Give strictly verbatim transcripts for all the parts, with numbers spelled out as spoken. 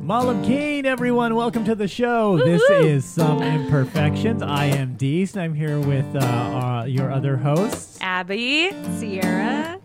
Malam Kane, everyone. Welcome to the show. Woo-hoo! This is Some Imperfections. I am Deese, and I'm here with uh, uh, your other hosts, Abby, Sierra.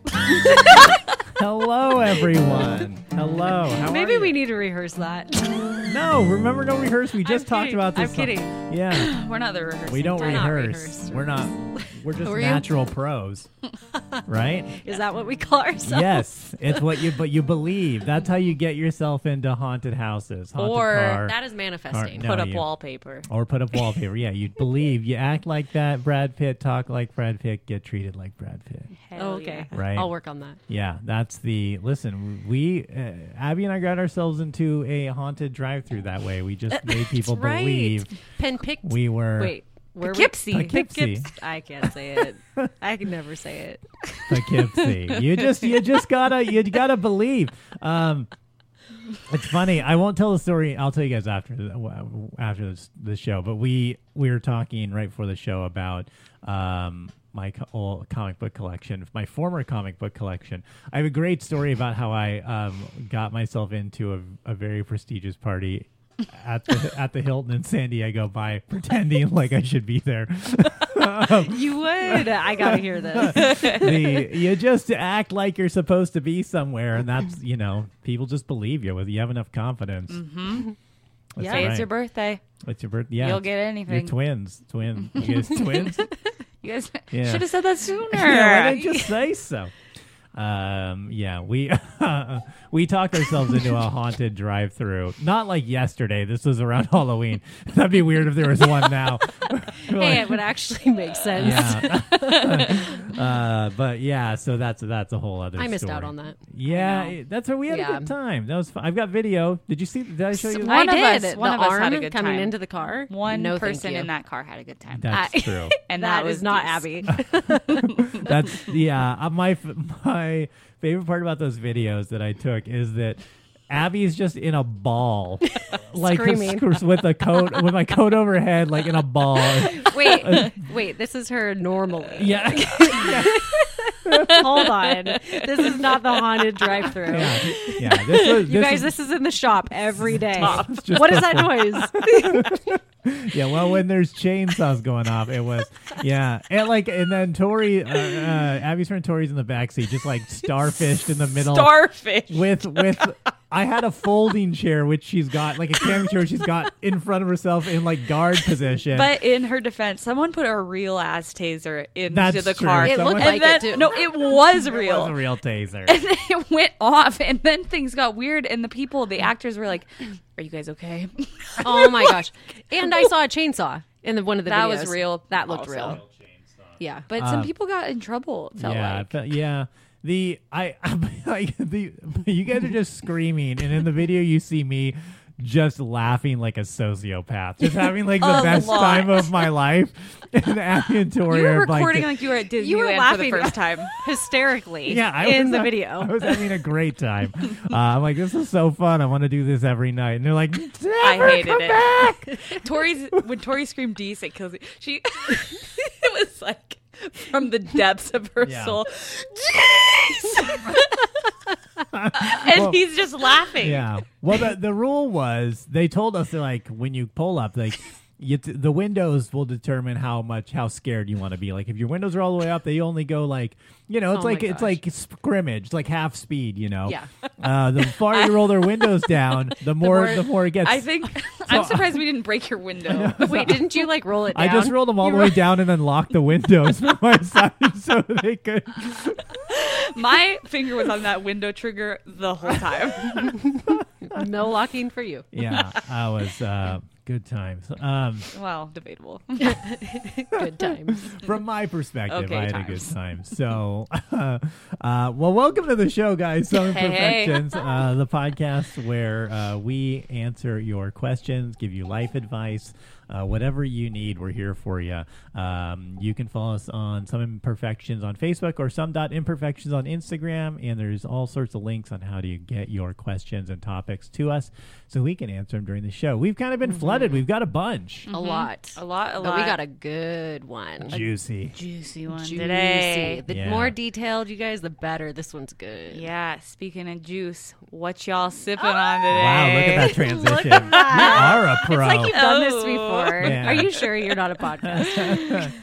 Hello, everyone. Hello. How Maybe are you? we need to rehearse that. No, remember, no rehearse. We just I'm talked kidding. about this. I'm kidding. Yeah. We're not the rehearsing. We don't We're rehearse. Not We're not. We're just Were you? natural pros, right? Is that what we call ourselves? Yes, it's what you. But you believe. That's how you get yourself into haunted houses, haunted Or car, that is manifesting. Or, no, Put up you, wallpaper. Or put up wallpaper. Yeah, you believe. You act like that. Brad Pitt, talk like Brad Pitt, get treated like Brad Pitt. Hell Oh, okay. yeah. Right. I'll work on that. Yeah, that's the listen. We uh, Abby and I got ourselves into a haunted drive-through that way. We just made people That's right. believe Pen picked. we were Wait. Where Poughkeepsie. we? Poughkeepsie. I can't say it. I can never say it. Poughkeepsie. You just you just gotta you gotta believe. Um, it's funny. I won't tell the story. I'll tell you guys after the, after this, the show. But we we were talking right before the show about um, my co- old comic book collection, my former comic book collection. I have a great story about how I um, got myself into a, a very prestigious party at the at the Hilton in San Diego by pretending like I should be there. um, You would. I gotta hear this. the, you just act like you're supposed to be somewhere, and that's, you know, people just believe you. You have enough confidence. Mm-hmm. That's Yeah, right. it's your birthday. It's your birthday. Yeah, You'll get anything. You're twins. Twin. You guys twins? You guys Yeah. should have said that sooner. Yeah, why didn't you say so? Um, yeah, we we talked ourselves into a haunted drive-through. Not like yesterday. This was around Halloween. That'd be weird if there was one now. Hey, it would actually make sense. Yeah. uh, but yeah, so that's that's a whole other. I missed story. out on that. Yeah, I know. it- that's what we had Yeah. a good time. That was fun. I've got video. Did you see? Did I show you? S- that? I One of did. us, One the of us arm had a good coming time. into the car. One no, thank person you. in that car had a good time. That's I- true. and that that was was not Deese. Abby. That's yeah. Uh, my f- my favorite part about those videos that I took is that Abby's just in a ball, like Screaming. sc- with a coat with my coat overhead, like in a ball. Wait, wait. This is her normally. Yeah. Hold on. This is not the haunted drive-through. yeah, yeah. This was, You this guys, was- this is in the shop every day. It's just What is that before- noise? Yeah, well, when there's chainsaws going off, it was, yeah, and like, and then Tori, uh, uh, Abby's friend Tori's in the backseat, just like starfished in the middle, Starfish. with with. I had a folding chair, which she's got, like a camping chair, she's got in front of herself in like guard position. But in her defense, someone put a real ass taser into That's the true. car. It Someone- looked and like then, it too. No, it was it real. was a real taser. And then it went off, and then things got weird, and the people, the actors were like, "Are you guys okay?" Oh my gosh! And I saw a chainsaw in the, one of the That videos. was real That looked also. real. Yeah. But some Um, people got in trouble. It felt yeah, like. but yeah. The I like the you guys are just screaming, and in the video you see me just laughing like a sociopath, just having like the A best lot. time of my life. And Abby and Tori You were are like, recording like you were at Disneyland You were for the laughing first time. hysterically. yeah, I in was the ha- video. I was having a great time. Uh, I'm like, this is so fun. I want to do this every night. And they're like, Never I hated come it. back. Tori's when Tori screamed "Deese," it kills me. She, it was like from the depths of her Yeah. soul, "Deese!" and Well, he's just laughing. Yeah. Well, the the rule was they told us that, like, when you pull up, like, you t- the windows will determine how much how scared you want to be. Like, if your windows are all the way up, they only go like, you know, it's Oh my like it's gosh. like scrimmage, it's like half speed. You know. Yeah. Uh, the farther you roll their windows down, the more the more, more- it gets. I think I'm surprised we didn't break your window. Wait, didn't you like roll it down? I just rolled them all the way down and then locked the windows from my side so they could. My finger was on that window trigger the whole time. No locking for you. Yeah, I was uh, good times. Um, Well, debatable. Good times. From my perspective, Okay, I had times. a good time. So, uh, uh, well, welcome to the show, guys. Some Hey, hey. Imperfections, uh, the podcast where uh, we answer your questions, give you life advice, uh, whatever you need, we're here for you. Um, you can follow us on Some Imperfections on Facebook or Some Dot Imperfections on Instagram, and there's all sorts of links on how to get your questions and topics to us so we can answer them during the show. We've kind of been flooded. We've got a bunch. A lot. A lot, a But lot. we got a good one. Juicy. Juicy one Juicy. today. The Yeah. more detailed you guys, the better. This one's good. Yeah, speaking of juice, what y'all sipping on today? Wow, look at that transition. You are a pro. It's like you've done this Oh. before. Yeah. Are you sure you're not a podcast?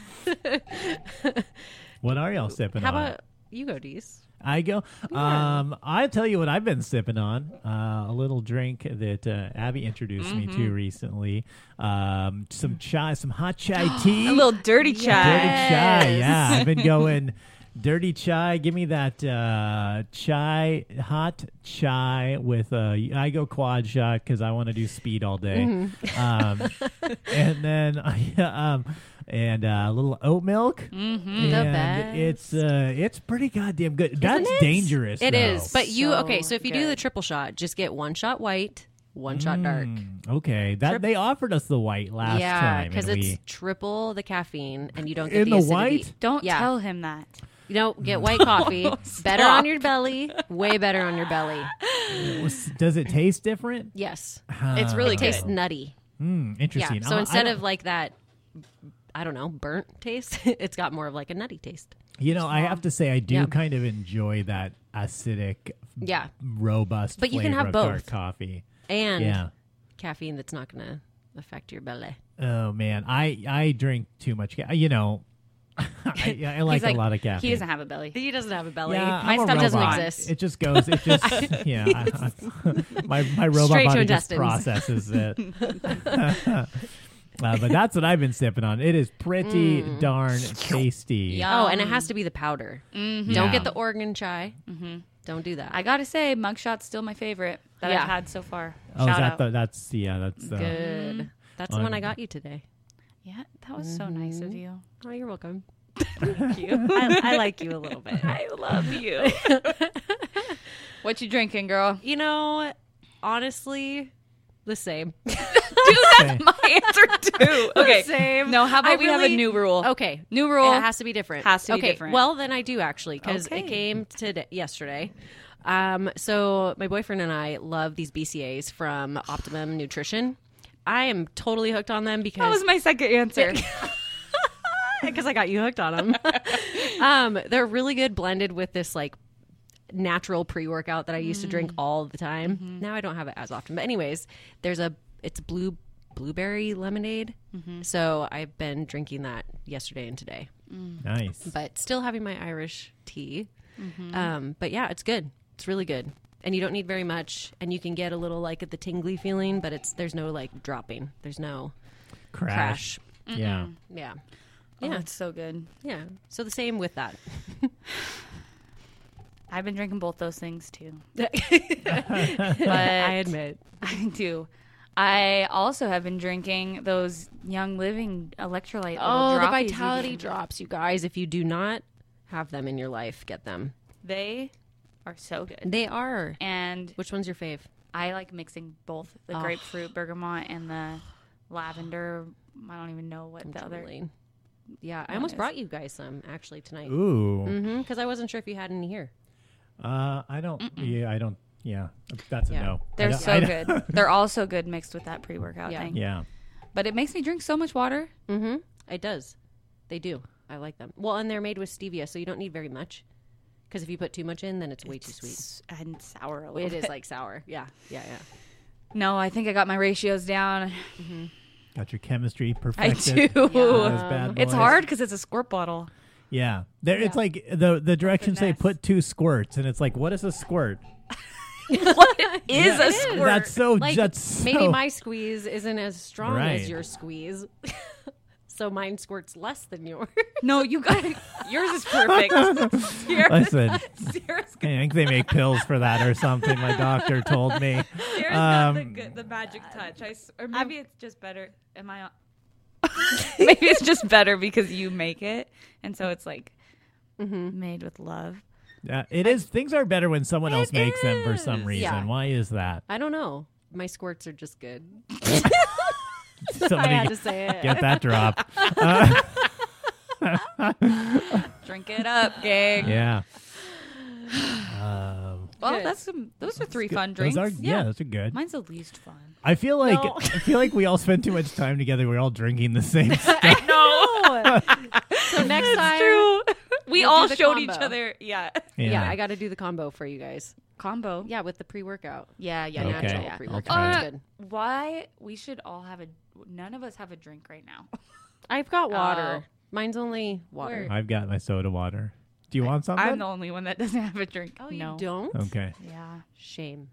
What are y'all sipping How on? about you go, Dees? I go. Um, I tell you what I've been sipping on. Uh, a little drink that uh, Abby introduced me to recently. Um, some chai, some hot chai tea. A little dirty chai. dirty chai. Yeah, I've been going dirty chai. Give me that uh, chai, hot chai with a. I go quad shot because I want to do speed all day. Um, and then I. Um, and uh, a little oat milk. Mm-hmm. The And best. it's uh, it's pretty goddamn good. That's it? dangerous. It though. is. But you, So okay, so if you do the good. triple shot, just get one shot white, one shot dark. Mm, okay, that Trip- they offered us the white last yeah, time, because and it's we triple the caffeine, and you don't get in the, the acidity. white. Don't Yeah. tell him that. You don't get white coffee. Better on your belly. Way better on your belly. Does it taste different? Yes. It's really It good. tastes nutty. Mm, Yeah. interesting. So I- I instead don't- of like that, I don't know, burnt taste, it's got more of like a nutty taste. you know, I have to say, I do Yeah. kind of enjoy that acidic, Yeah. robust. But you can flavor have of dark both. coffee. And Yeah. caffeine that's not going to affect your belly. Oh man, I I drink too much. Ca- you know, I, I like, He's like a lot of caffeine. He doesn't have a belly. He doesn't have a belly. Yeah, My I'm a stuff doesn't robot. exist. It just goes. It just yeah. I, I, my my robot Straight to body just intestines. processes it. Uh, but that's what I've been sipping on. It is pretty darn tasty. Yeah. Oh, and it has to be the powder. Mm-hmm. Don't Yeah. get the Oregon chai. Don't do that. I gotta say, Mugshot's still my favorite that Yeah. I've had so far. Oh, is Shout that out. the, that's yeah, that's uh, Good. That's the On- one I got you today. Yeah, that was so nice of you. Oh, you're welcome. Thank you. I, I like you a little bit. I love you. What you drinking, girl? You know, honestly, the same. Dude, that's my answer too. Okay. Same. No, how about I we have a really- new rule? Okay. New rule. It has to be different. Has to be okay. different. Well, then I do actually because Okay. it came today, yesterday. Um, so my boyfriend and I love these B C As from Optimum Nutrition. I am totally hooked on them That because was my second answer. because I got you hooked on them. um, they're really good blended with this like natural pre-workout that I used to drink all the time. Now I don't have it as often. But anyways, there's a it's blue blueberry lemonade. So I've been drinking that yesterday and today. nice. But still having my Irish tea. Um, but yeah, it's good. It's really good. And you don't need very much, and you can get a little like at the tingly feeling, but it's there's no like dropping. There's no Crash. crash. Yeah. Yeah. Yeah, Yeah. it's so good. Yeah. So the same with that. I've been drinking both those things too. I But admit. I do. I also have been drinking those Young Living electrolyte. Oh, little the droppies you vitality can- drops, you guys. If you do not have them in your life, get them. They are so good. They are. And Which one's your fave? I like mixing both the Oh. grapefruit bergamot and the lavender. I don't even know what the other. Really. Yeah, I one almost is. brought you guys some actually tonight. Ooh. Mm-hmm. Because I wasn't sure if you had any here. Uh, I don't. Yeah, I don't. Yeah, that's a Yeah. no. I They're don't- so I don't- good. They're also good mixed with that pre-workout Yeah. thing. Yeah. But it makes me drink so much water. Mm-hmm. It does. They do. I like them. Well, and they're made with stevia, so you don't need very much. Because if you put too much in, then it's way too sweet. S- And sour a little It bit. is like sour. Yeah, yeah, yeah. No, I think I got my ratios down. Got your chemistry I perfected. do. Those bad It's boys. hard because it's a squirt bottle. Yeah. There, it's like the the directions say mess. put two squirts, and it's like, what is a squirt? What is Yeah, a squirt? That's so. Like that's so, maybe my squeeze isn't as strong Right. as your squeeze, so mine squirts less than yours. No, you got yours is perfect. Listen, Sarah's, I think they make pills for that or something. My doctor told me. Sarah's got the, Um, good, the magic touch. I s or maybe it's just better. Am I? On? maybe it's just better because you make it, and so it's like made with love. Yeah, it is. Things are better when someone else makes them for some is. reason. Yeah. Why is that? I don't know. My squirts are just good. Somebody I had to say it. get that drop. Uh, Drink it up, gang. yeah. Um, Well, Good. that's some. Those are three good. fun drinks. Those are, yeah. those are good. Mine's the least fun. I feel like No. I feel like we all spend too much time together. We're all drinking the same stuff. No. So next time, True. We We'll all do the showed combo. each other. Yeah. yeah, I got to do the combo for you guys. Combo. Yeah, with the pre-workout. Yeah. Yeah. Okay. Yeah. Natural yeah, yeah. pre-workout. Okay. That's Uh, good. Why we should all have a? None of us have a drink right now. I've got water. Oh. Mine's only water. Word. I've got my soda water. Do you want something? I'm the only one that doesn't have a drink. Oh, no. you don't? Okay. Yeah. Shame.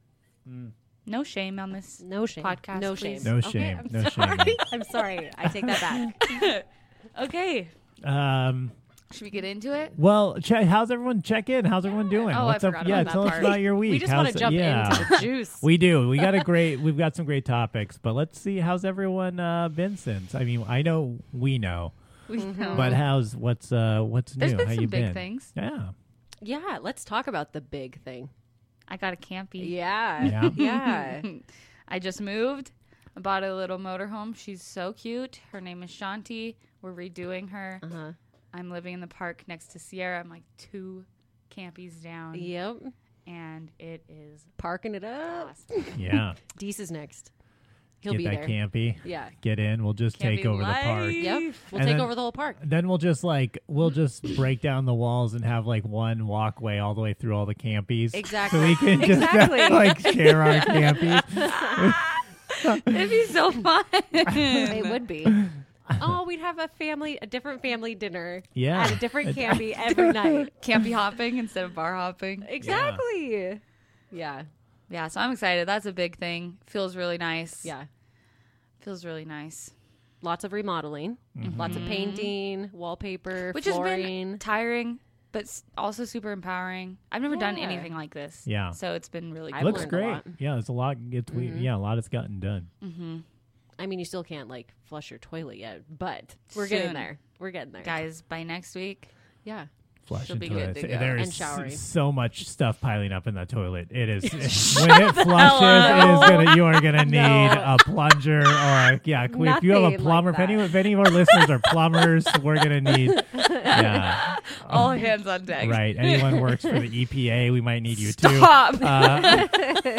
No shame on this. No shame. Podcast, No please. shame. No Okay, shame. I'm No sorry. shame. I'm sorry. I take that back. Okay. Um. Should we get into it? Well, che- how's everyone? Check in. How's everyone doing? Oh, I What's up? forgot Yeah, about that tell us part. about your week. We just How's want to jump yeah. into the juice. We do. We got a great. We've got some great topics, but let's see how's everyone uh, been since. I mean, I know we know, We know. but how's what's uh what's There's new? been How some you big been? things. Yeah. Yeah, let's talk about the big thing. I got a campy. Yeah. Yeah. Yeah. I just moved. I bought a little motorhome. She's so cute. Her name is Shanti. We're redoing her. Uh-huh. I'm living in the park next to Sierra. I'm like two campies down. Yep. And it is Parking it up. awesome. Yeah. Deese is next. He'll Get be that there. campy. Yeah. Get in. We'll just take Campy over the park. life. Yep. We'll And take then- over the whole park. Then we'll just like we'll just break down the walls and have like one walkway all the way through all the campies. Exactly. So we can just Exactly. like share our campies. It'd be so fun. It would be. Oh, we'd have a family, a different family dinner Yeah. at a different campy every night. Campy hopping instead of bar hopping. Exactly. Yeah. Yeah, so I'm excited. That's a big thing. Feels really nice. Yeah. Feels really nice. Lots of remodeling, lots of painting, wallpaper, Which has flooring. been tiring, but s- also super empowering. I've never done Yeah. anything like this. Yeah. So it's been really I've cool. Looks learned a great. lot. Yeah, there's a lot. It's we, yeah, a lot has gotten done. I mean, you still can't like flush your toilet yet, but we're getting Soon. there. We're getting there. Guys, by next week, Yeah. Flush She'll be into good it. to go. There And is showering. s- so much stuff piling up in that toilet. It is when it flushes. It is gonna. You are gonna need No. a plunger or a, yeah. If you have a Nothing plumber, like if, any, that. if any of our listeners are plumbers, we're gonna need. Yeah, all hands on deck. right. Anyone works for the E P A, we might need you Stop. too. Uh,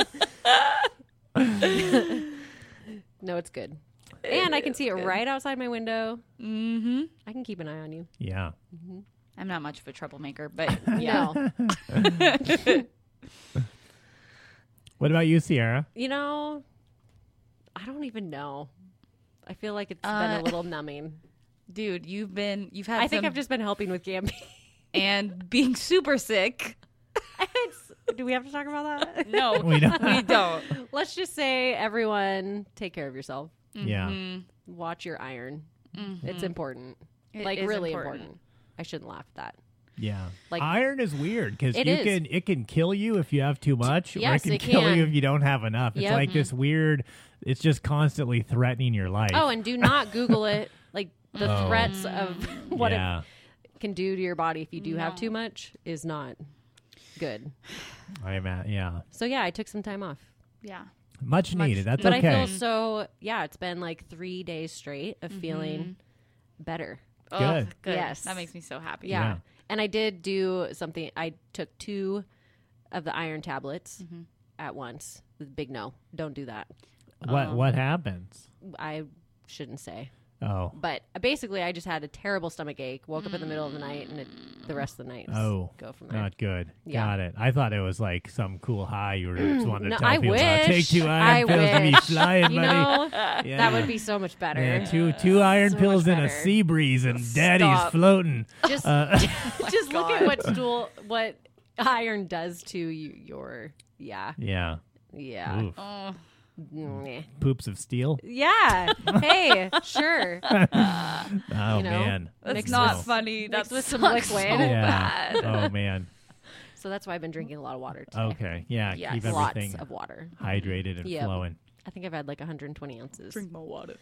No, it's good. And I can see it right outside my window. Mm-hmm. I can keep an eye on you. yeah. I'm not much of a troublemaker, but you Yeah. know. What about you, Sierra? You know, I don't even know. I feel like it's been Uh, a little numbing. Dude, you've been, you've had I think some- I've just been helping with Gamby. and being super sick. It's- do we have to talk about that? No, We don't. we don't. Let's just say, everyone, take care of yourself. Yeah. Mm-hmm. Watch your iron. It's important. It like is really important. important. I shouldn't laugh at that. Yeah. Like- iron is weird because It you is. can it can kill you if you have too much, or Yes, it can it kill can. you if you don't have enough. It's Yep. like this weird. It's just constantly threatening your life. Oh, and do not Google it. Like the Oh. threats of what yeah. it can do to your body if you do have No. too much is not good. I'm at yeah. So yeah, I took some time off. Yeah. Much, Much- needed. That's but okay. I feel so yeah, it's been like three days straight of feeling better. Oh, Good. good. Yes. That makes me so happy. Yeah. Yeah. And I did do something. I took two of the iron tablets at once. The big no. Don't do that. what what happens? I shouldn't say. Oh. But basically, I just had a terrible stomach ache. Woke up in the middle of the night, and it, the rest of the night. was Oh, go from there. not good. Yeah. Got it. I thought it was like some cool high you were just wanted to No, tell I people about. Take wish. two I iron pills to be wish. flying, You buddy. know, Yeah. that would be so much better. Yeah, two two iron So pills much and a better. sea breeze, and daddy's Stop. floating. Just, Uh, just look at what stool, what iron does to you. Your yeah, yeah. yeah, Oof. Oh, Meh. Poops of steel. yeah. Hey, sure. Oh You know? man. that's Mixed not with- funny. mixed That's with some sucks liquid. So Yeah. bad. Oh man. So that's why I've been drinking a lot of water today. Okay. Yeah. Yes. Keep Lots everything of water. hydrated and Yep. flowing. I think I've had like one hundred twenty ounces. Drink more water.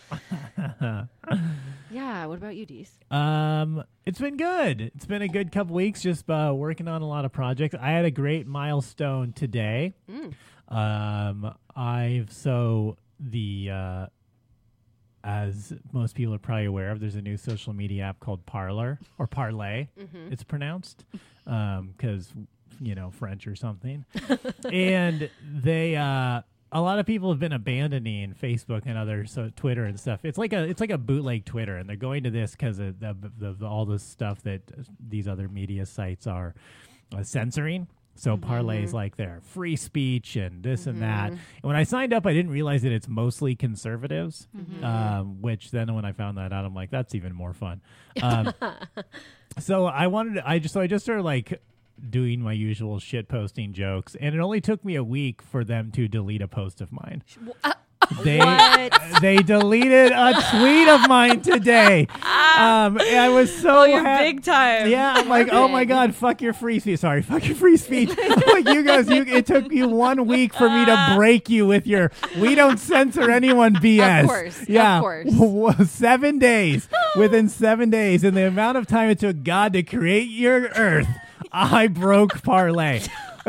Yeah. What about you, Dees? Um, it's been good. It's been a good couple weeks. Just uh, working on a lot of projects. I had a great milestone today. Mm. Um, I've so the uh, as most people are probably aware of, there's a new social media app called Parler or Parlay. Mm-hmm. It's pronounced because um, you know French or something, and they. Uh, A lot of people have been abandoning Facebook and other so Twitter and stuff. It's like a it's like a bootleg Twitter, and they're going to this because of the, the, the, all the stuff that these other media sites are uh, censoring. So mm-hmm. Parlay's like their free speech and this mm-hmm. and that. And when I signed up, I didn't realize that it's mostly conservatives. Mm-hmm. Um, which then when I found that out, I'm like, that's even more fun. Um, so I wanted to, I just so I just started like. doing my usual shit posting jokes, and it only took me a week for them to delete a post of mine. Uh, they what? they deleted a tweet of mine today. Um, and I was so oh, you're ha- big time. Yeah, I'm like, oh my god, fuck your free speech. Sorry, fuck your free speech. Like you guys, you, it took you one week for me to break you with your "we don't censor anyone" B S. Of course, yeah, of course. seven days. Within seven days, and the amount of time it took God to create your earth. I broke Parlay.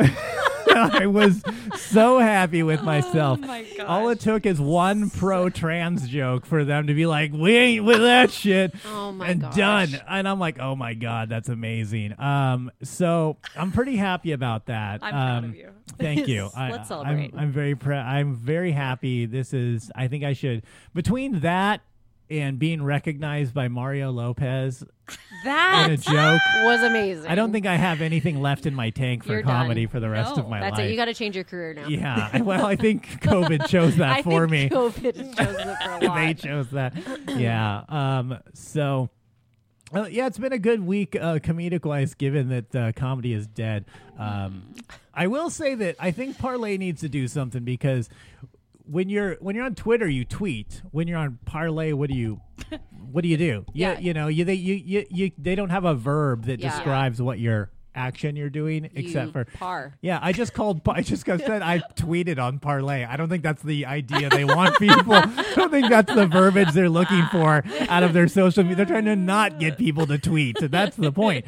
I was so happy with myself. Oh my gosh. All it took is one pro-trans joke for them to be like, we ain't with that shit. Oh my and gosh. done. And I'm like, oh my God, that's amazing. Um, so I'm pretty happy about that. I'm um, proud of you. Thank you. Let's I, celebrate. I'm, I'm very pr- I'm very happy. This is, I think I should, between that and being recognized by Mario Lopez That in a joke was amazing. I don't think I have anything left in my tank for You're comedy done. for the rest No. of my That's life. it. You got to change your career now. Yeah. I- Well, I think COVID chose that I for think me. COVID has chosen it for a lot. They chose that. Yeah. Um. So. Uh, yeah, it's been a good week, uh, comedic-wise, given that uh, comedy is dead. Um, I will say that I think Parlay needs to do something because when you're when you're on Twitter, you tweet. When you're on Parlay, what do you what do you do? You, Yeah. you know, you they you, you you they don't have a verb that Yeah. describes what your action you're doing, except You for par. yeah. I just called. I just got said I tweeted on Parlay. I don't think that's the idea they want people. I don't think that's the verbiage they're looking for out of their social media. They're trying to not get people to tweet. So that's the point.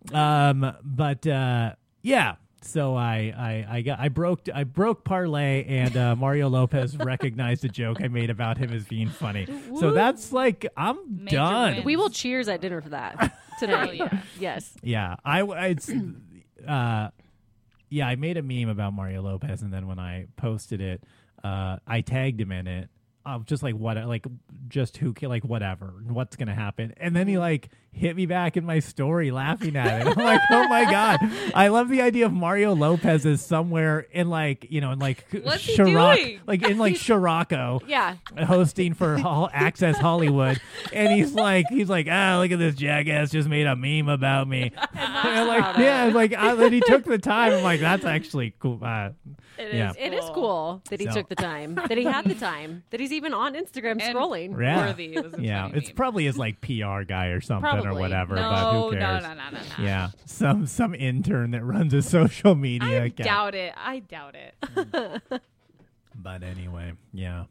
Um, but uh, yeah. So I, I, I got I broke I broke Parlay, and uh, Mario Lopez recognized a joke I made about him as being funny. So that's like I'm Major done. win. We will cheers at dinner for that tonight. Oh, yeah. Yes. Yeah, I it's uh, yeah. I made a meme about Mario Lopez, and then when I posted it, uh, I tagged him in it. Uh, just like what, like just who, ca- like whatever, what's gonna happen? And then he like hit me back in my story, laughing at it. I'm like, oh my god, I love the idea of Mario Lopez is somewhere in like you know in like What's he Chirac- doing? like in like Scirocco, Yeah. hosting for Hol- Access Hollywood, and he's like, he's like, ah, look at this jackass just made a meme about me. And I'm like, about yeah, it. like I, then he took the time. I'm like, that's actually cool. Uh, It yeah. is It is cool that he So- took the time, that he had the time, that he's even on Instagram And- scrolling. Yeah. Worthy. It was a yeah, funny it's meme. probably his like P R guy or something or Probably. whatever. no, but who no, cares? no, no, no, no. Yeah, some some intern that runs a social media I account. doubt it. I doubt it. But anyway, yeah.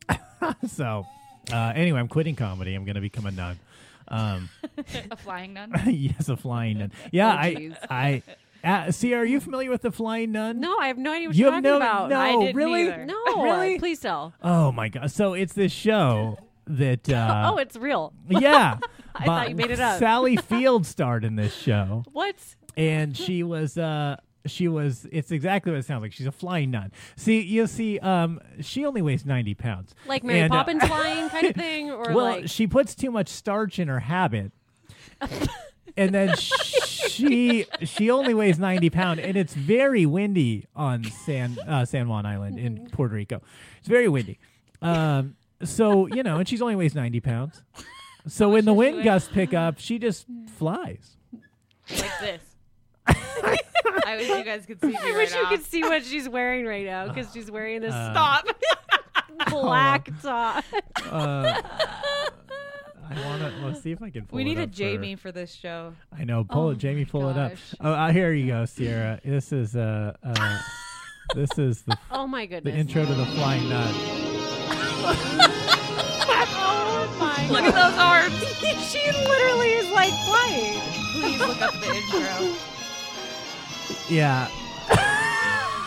So uh, anyway, I'm quitting comedy. I'm going to become a nun. Um, A flying nun. yes, a flying nun. Yeah, Oh, I, jeez. I, uh, see, are you familiar with the flying nun? No, I have no idea what You you're have talking no- about. no, I didn't really? either. No, Really? please tell. Oh my god! So it's this show that. Uh, oh, it's real. yeah. I but thought you made it up. Sally Field starred in this show, What? and she was. Uh, she was. It's exactly what it sounds like. She's a flying nun. See, you see, um, she only weighs ninety pounds. Like Mary And, uh, Poppins flying kind of thing, or well, like she puts too much starch in her habit. And then she she only weighs ninety pounds, and it's very windy on San uh, San Juan Island in Puerto Rico. It's very windy. Um, so you know, and she's only weighs ninety pounds. So when the does she wind weigh? gusts pick up, she just flies. Like this. I wish you guys could see me I right wish you now. could see what she's wearing right now because she's wearing this Uh, Stop. black top. Uh, I want to. Let's see if I can. Pull We it need a up for- Jamie for this show. I know. Pull Oh it, Jamie. my Pull it up. gosh. Oh, uh, here you go, Sierra. This is uh, uh this is the Oh my the goodness. intro to the Flying Nun. Oh my Look at those arms. She literally is like flying. Please look up the intro. Yeah.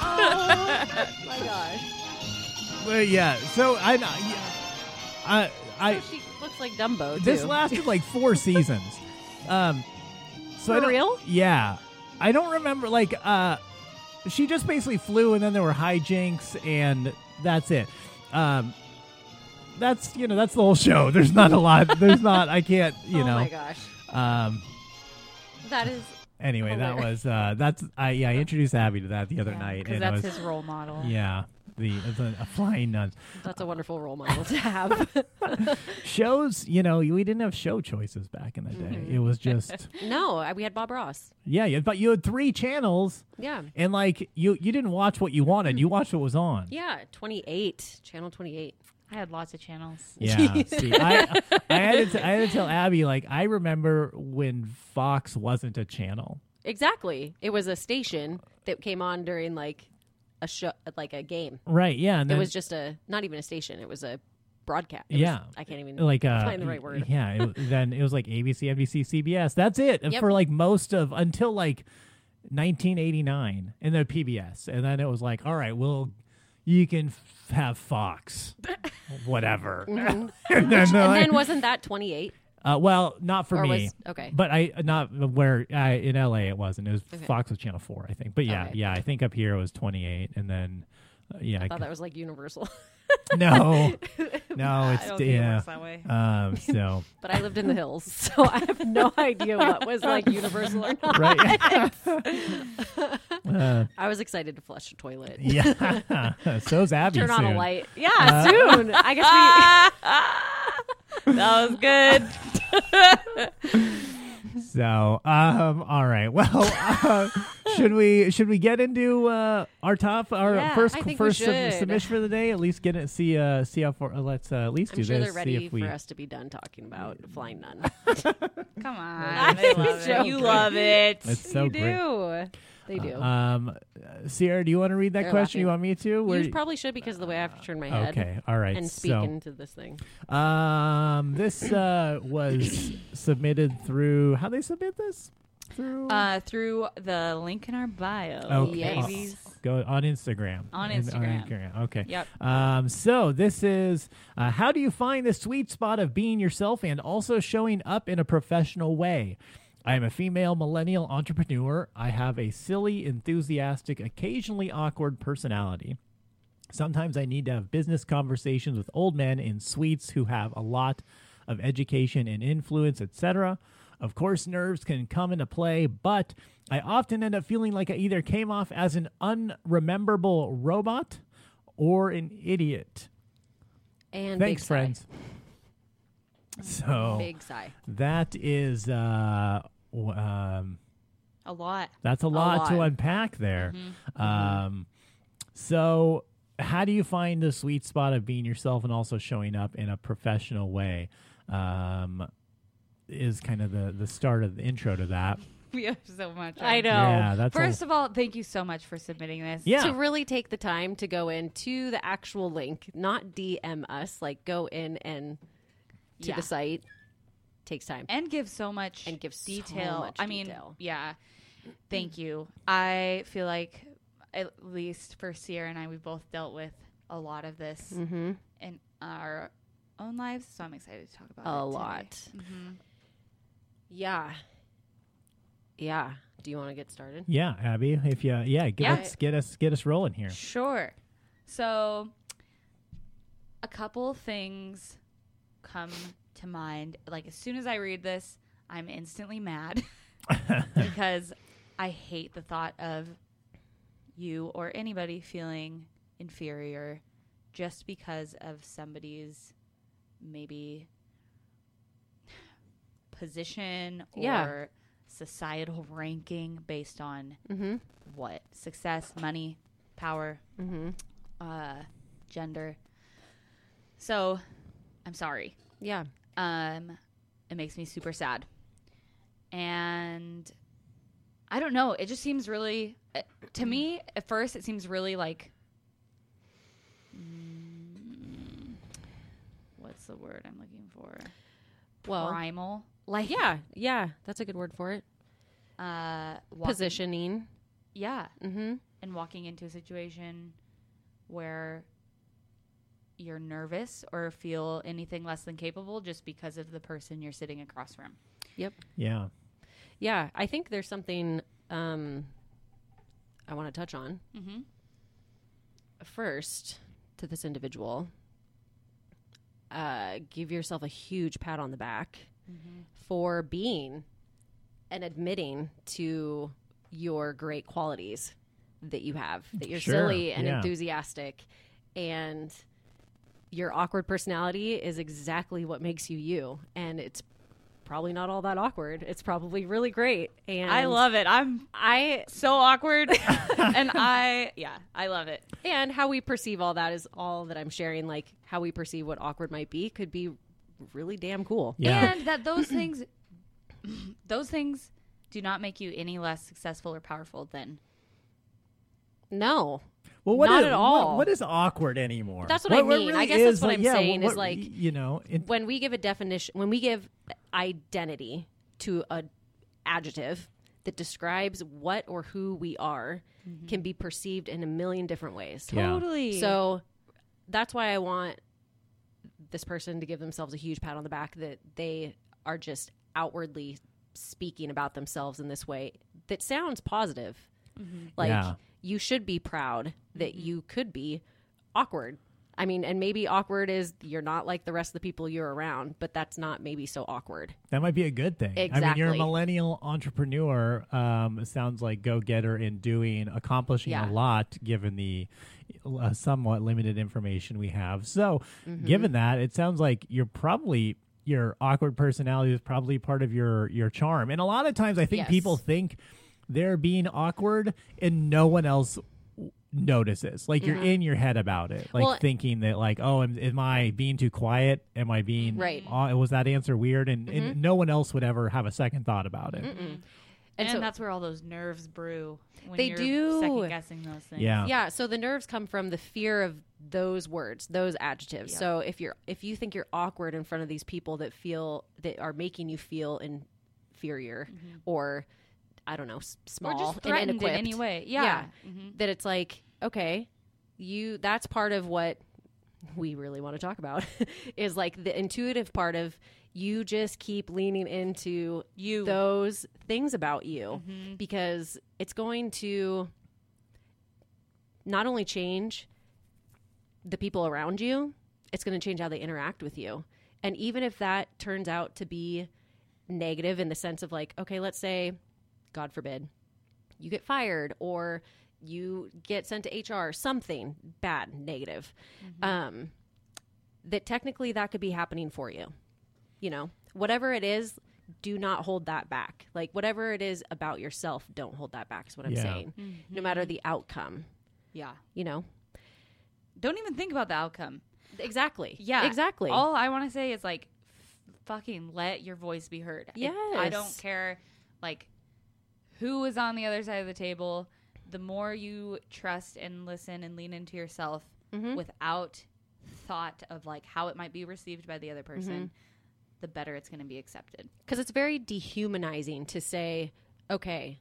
Oh my gosh. Well, yeah. So I, I, I she looks like Dumbo, too. this lasted like four seasons. Um, so I For don't- real? Yeah, I don't remember. Like, uh, she just basically flew, and then there were hijinks, and that's it. Um, that's you know that's the whole show. There's not a lot. There's not. I can't. You oh know. my gosh. Um. That is... Anyway, that Hilarious. was uh. That's I. Yeah, I introduced Abby to that the other Yeah, night, because and that's it was his role model. yeah. The, the a flying nuns That's a wonderful role model to have. shows. You know, we didn't have show choices back in the day. Mm-hmm. It was just no, I- we had Bob Ross. yeah, yeah. But you had three channels. Yeah. And like you, you didn't watch what you wanted. You watched what was on. Yeah, twenty-eight. Channel twenty-eight. I had lots of channels. Yeah. See, I, I had to, t- I had to tell Abby like I remember when Fox wasn't a channel. Exactly. It was a station that came on during like a show, like a game. Right. Yeah. And It then, was just a, not even a station. It was a broadcast. It yeah. was, I can't even like uh, find the right word. Yeah. It, then it was like A B C, N B C, C B S. That's it Yep. for like most of until like nineteen eighty-nine, and then P B S, and then it was like, all right, well, you can f- have Fox, whatever. Mhm. and then, And like- then wasn't that twenty-eight? Uh, well, not for Or me. was- okay. But I not where I, in L A it wasn't. It was Okay. Fox was channel four, I think. But yeah, Okay. yeah, I think up here it was twenty-eight, and then uh, yeah, I thought that was like Universal. no, no, I it's don't think it yeah. works that way. Um, so But I lived in the hills, so I have no idea what was like Universal or not. right, uh, I was excited to flush a toilet. yeah. So's Abby. Turn on a soon. light. Yeah, Uh, soon. I guess That was good. So, um, all right. Well, uh, should we should we get into uh, our top our Yeah, first I think we first sub- should. submission for the day? At least get it. See uh see how far. Uh, let's uh, at least I'm do sure this. they're ready see if we. for us to be done talking about Flying Nun. Come on. I'm They love joking. it. You love it. It's so they great. do. They do. Um, Sierra, do you want to read that They're question? You laughing. want me to? Where you probably should because of the way I have to turn my head okay. All right. and speak so, into this thing. um, this uh was submitted through. How they submit this? Through. Uh, through the link in our bio. Okay. yes. Babies. Go on Instagram. On In- Instagram. Instagram. Okay. Yep. Um, so this is uh, how do you find the sweet spot of being yourself and also showing up in a professional way? I am a female millennial entrepreneur. I have a silly, enthusiastic, occasionally awkward personality. Sometimes I need to have business conversations with old men in suites who have a lot of education and influence, et cetera. Of course, nerves can come into play, but I often end up feeling like I either came off as an unrememberable robot or an idiot. And Thanks, big friends. So Sigh. Big sigh. that is uh, w- um, A lot. that's a lot, to lot. unpack there. Um, so how do you find the sweet spot of being yourself and also showing up in a professional way? Um, is kind of the the start of the intro to that. We have so much. I know. Yeah, that's First a, of all, thank you so much for submitting this. yeah. To really take the time to go into the actual link, not D M us, like go in and to Yeah. the site takes time. And give so much And give so detail. much I mean, detail. yeah. Thank you. I feel like, at least for Sierra and I, we've both dealt with a lot of this Mm-hmm. in our own lives, so I'm excited to talk about A it today. lot. Mhm. Yeah. Yeah. Do you want to get started? Yeah, Abby, if you yeah, get Yeah. us get us get us rolling here. Sure. So, a couple things come to mind. Like, as soon as I read this, I'm instantly mad because I hate the thought of you or anybody feeling inferior just because of somebody's maybe position or Yeah. societal ranking based on Mm-hmm. what? Success, money, power, Mm-hmm. uh, gender. So, I'm sorry. Yeah. Um, it makes me super sad. And I don't know. It just seems really, uh, to me, at first, it seems really like, mm, what's the word I'm looking for? Well, Primal. Like, yeah. Yeah. That's a good word for it. uh, walking- Positioning. Yeah. Mm-hmm. And walking into a situation where you're nervous or feel anything less than capable just because of the person you're sitting across from. Yep. Yeah. Yeah. I think there's something um, I want to touch on. Mm-hmm. First, to this individual, uh, give yourself a huge pat on the back Mm-hmm. for being and admitting to your great qualities that you have, that you're Sure, silly and yeah. enthusiastic, and your awkward personality is exactly what makes you you. And it's probably not all that awkward. It's probably really great. And I love it. I'm I so awkward. And I, yeah, I love it. and how we perceive all that is all that I'm sharing. Like how we perceive what awkward might be could be really damn cool. Yeah. And that those things, those things do not make you any less successful or powerful than. No. Well, what Not is- at what- all. what is awkward anymore? That's what I mean. I guess that's what I'm yeah, saying is what- like- you know, it, When we give a definition, when we give identity to a adjective that describes what or who we are, can be perceived in a million different ways. Yeah. Totally. So that's why I want this person to give themselves a huge pat on the back that they are just outwardly speaking about themselves in this way that sounds positive. Like Yeah. you should be proud that you could be awkward. I mean, and maybe awkward is you're not like the rest of the people you're around, but that's not maybe so awkward. that might be a good thing. I mean, you're a Exactly. millennial entrepreneur. Um, it sounds like go-getter in doing, accomplishing Yeah. a lot given the uh, somewhat limited information we have. So, Mm-hmm. given that, it sounds like you're probably your awkward personality is probably part of your your charm. And a lot of times, I think Yes. people think they're being awkward, and no one else w- notices. Like you're in your head about it, like Mm-hmm. Well- thinking that, like, oh, am, am I being too quiet? Am I being Right. aw- was that answer weird? And, Mm-hmm. and no one else would ever have a second thought about it. and so- that's where all those nerves brew. When They you're do. second guessing those things. Yeah. Yeah, so the nerves come from the fear of those words, those adjectives. Yep. So if you're if you think you're awkward in front of these people that feel that are making you feel inferior or I don't know, s- Or small just and threatened in inequipped, any way. Yeah. Mhm. that it's like, okay, you that's part of what we really want to talk about is like the intuitive part of you just keep leaning into You. those things about you because it's going to not only change the people around you, it's going to change how they interact with you. And even if that turns out to be negative in the sense of like, okay, let's say, God forbid, you get fired or you get sent to H R, something bad, negative, um, that technically that could be happening for you. You know, whatever it is, do not hold that back. Like whatever it is about yourself, don't hold that back is what I'm Yeah. saying. No matter the outcome, Yeah. you know? Don't even think about the outcome. Exactly. Yeah. Exactly. All I want to say is like, f- fucking let your voice be heard. It- I Yes. don't care, like, who is on the other side of the table. The more you trust and listen and lean into yourself Mm-hmm. without thought of like how it might be received by the other person, the better it's going to be accepted. Because it's very dehumanizing to say, okay,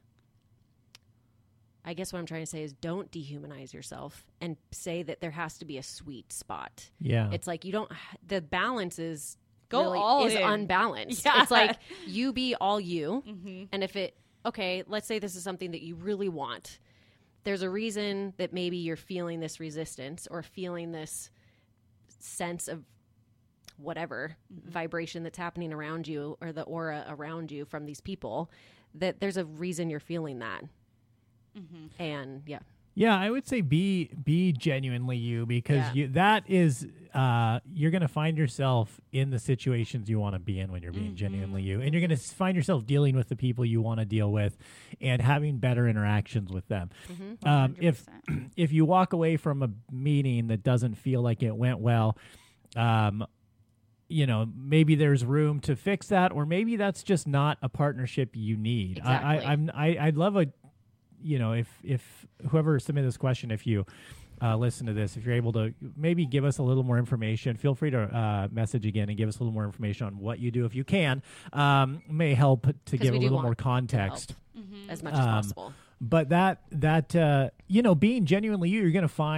I guess what I'm trying to say is don't dehumanize yourself and say that there has to be a sweet spot. Yeah. It's like you don't, the balance is Go really, all is in. unbalanced. Yeah. It's like you be all you. And if it, okay, let's say this is something that you really want. There's a reason that maybe you're feeling this resistance or feeling this sense of whatever vibration that's happening around you or the aura around you from these people, that there's a reason you're feeling that. And yeah. Yeah, I would say be be genuinely you because Yeah. you that is uh, you're gonna find yourself in the situations you want to be in when you're being genuinely you, and you're gonna s- find yourself dealing with the people you want to deal with, and having better interactions with them. Um, if if you walk away from a meeting that doesn't feel like it went well, um, you know, maybe there's room to fix that, or maybe that's just not a partnership you need. I, Exactly. I, I'm I, I'd love a you know, if if whoever submitted this question, if you uh, listen to this, if you're able to maybe give us a little more information, feel free to uh, message again and give us a little more information on what you do if you can. Um, may help to give we a do little want more to context. As much as Um, possible. But that that uh, you know, being genuinely you, you're going to find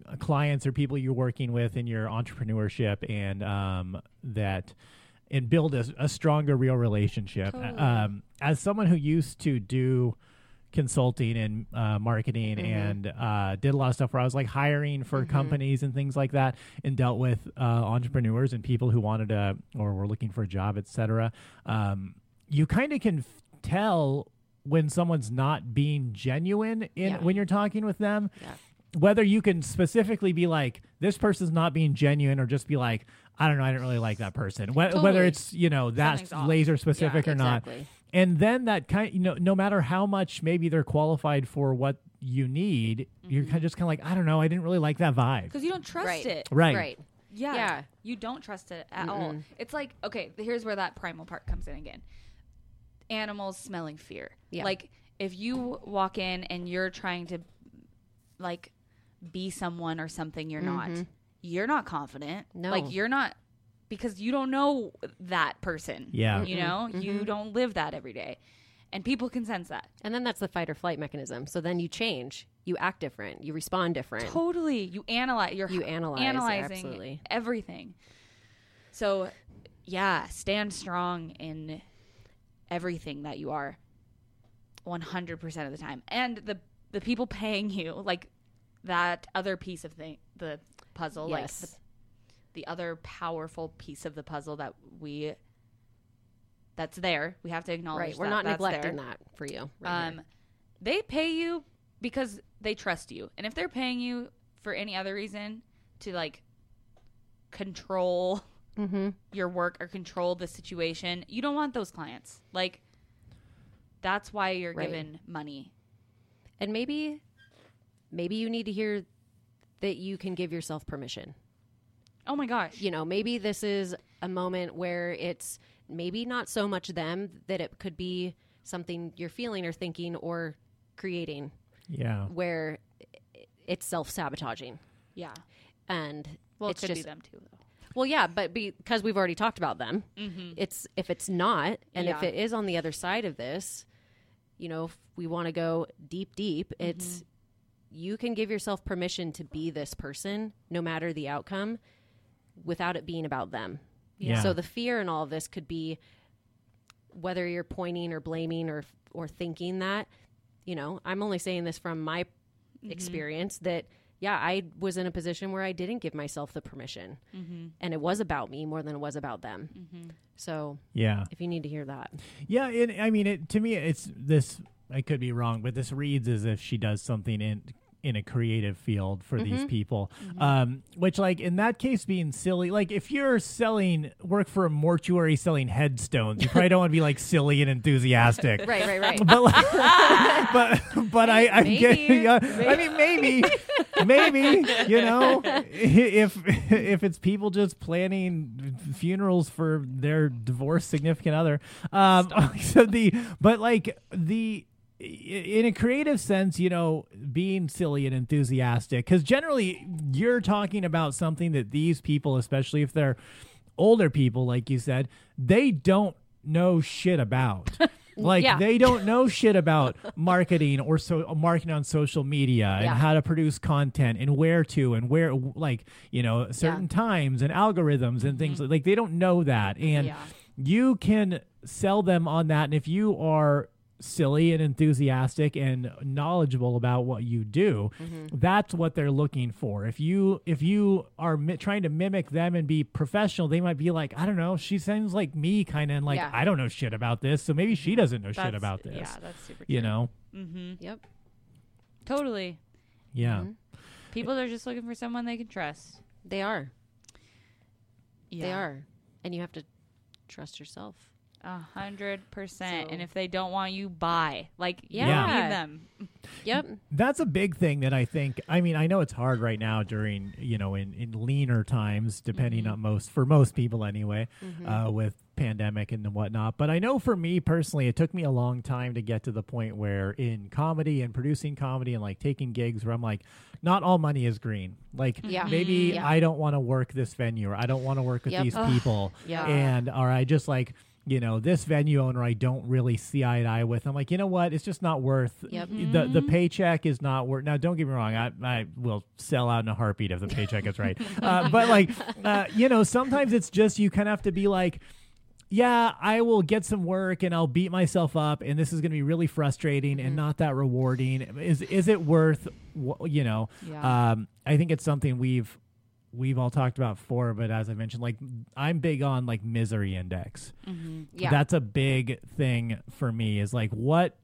clients or people you're working with in your entrepreneurship, and um, that and build a, a stronger real relationship. Totally. Um, as someone who used to do consulting and uh, marketing Mhm. and uh, did a lot of stuff where I was like hiring for Mhm. companies and things like that, and dealt with uh, entrepreneurs and people who wanted to or were looking for a job, et cetera. Um, you kind of can f- tell when someone's not being genuine in Yeah. when you're talking with them. Yeah. Whether you can specifically be like, this person's not being genuine, or just be like, I don't know, I didn't really like that person. Wh- Whether Totally. it's, you know, that's Something's off. laser specific or not. Exactly. And then that kind, you know, no matter how much maybe they're qualified for what you need, you're kind of just kind of like, I don't know, I didn't really like that vibe. Because you don't trust Right. it. Right. Right. Yeah. Yeah. You don't trust it at all. Mm-mm. It's like, okay, here's where that primal part comes in again. Animals smelling fear. Yeah. Like, if you walk in and you're trying to, like, be someone or something you're not, Mhm. you're not confident. No. Like, you're not, because you don't know that person. Yeah. You know? You Mhm. don't live that every day. And people can sense that. And then that's the fight or flight mechanism. So then you change, you act different, you respond different. Totally. You analyze. You're You analyze, analyzing absolutely. everything. So, yeah, stand strong in everything that you are, one hundred percent of the time. And the the people paying you, like that other piece of thing, the puzzle, like Yes. the, the other powerful piece of the puzzle that we that's there. We have to acknowledge Right. We're that not that's neglecting there. that for you. Right Um, they pay you because they trust you, and if they're paying you for any other reason to like control here. Mm-hmm. your work or control the situation, you don't want those clients. Like, that's why you're Right. given money. And maybe, maybe you need to hear that you can give yourself permission. Oh my gosh. You know, maybe this is a moment where it's maybe not so much them, that it could be something you're feeling or thinking or creating Yeah. where it's self-sabotaging. Yeah. And Well, it's it could just, be them too, though. well, yeah, but because we've already talked about them, Mm-hmm. it's, if it's not, and if Yeah. it is on the other side of this, you know, if we want to go deep, deep, Mm-hmm. it's, you can give yourself permission to be this person, no matter the outcome, without it being about them. Yeah. So the fear in all of this could be whether you're pointing or blaming or or thinking that, you know, I'm only saying this from my experience that, yeah, I was in a position where I didn't give myself the permission. Mm-hmm. And it was about me more than it was about them. Mm-hmm. So Yeah. if you need to hear that. Yeah. It, I mean, it, to me, it's this, I could be wrong, but this reads as if she does something in in a creative field for these Mhm. people, um, which, like, in that case, being silly, like, if you're selling, work for a mortuary selling headstones, you probably don't want to be, like, silly and enthusiastic. Right, right, right. But, like, but, but I, I Maybe. get, yeah, I mean, maybe, maybe, you know, if, if it's people just planning funerals for their divorced significant other, um, so the, but like the, in a creative sense, you know, being silly and enthusiastic, because generally you're talking about something that these people, especially if they're older people, like you said, they don't know shit about. Like, Yeah. they don't know shit about marketing or so marketing on social media and Yeah. how to produce content and where to and where, like, you know, certain times and algorithms and things like they don't know that. And Yeah. you can sell them on that. And if you are silly and enthusiastic and knowledgeable about what you do, that's what they're looking for. If you if you are mi- trying to mimic them and be professional, they might be like, I don't know, she sounds like me, kind of, and like, Yeah. I don't know shit about this, so maybe she doesn't know shit That's- about this. Yeah, that's super You true. know? Mm-hmm. Yep. Totally. Yeah. Mhm. People are just looking for someone they can trust. They are. Yeah. They are. And you have to trust yourself. A hundred percent. So- And if they don't want you, buy. Like, you Yeah. don't need them. Yep. That's a big thing that I think, I mean, I know it's hard right now during, you know, in, in leaner times, depending on most, for most people anyway, uh, with pandemic and whatnot. But I know for me personally, it took me a long time to get to the point where in comedy and producing comedy and like taking gigs where I'm like, not all money is green. Like, Yeah. maybe Yeah. I don't want to work this venue, or I don't want to work with Yep. these Ugh. people. Yeah. And, or I just like, you know, this venue owner I don't really see eye to eye with. I'm like, you know what? It's just not worth Yep. the the paycheck is not worth. Now, don't get me wrong. I I will sell out in a heartbeat if the paycheck is right. Uh, but like, uh, you know, sometimes it's just you kind of have to be like, yeah, I will get some work and I'll beat myself up, and this is going to be really frustrating and not that rewarding. Is is it worth? wh- You know, Yeah. um, I think it's something we've we've all talked about before, but as I mentioned, like I'm big on like misery index. Yeah. That's a big thing for me. Is like what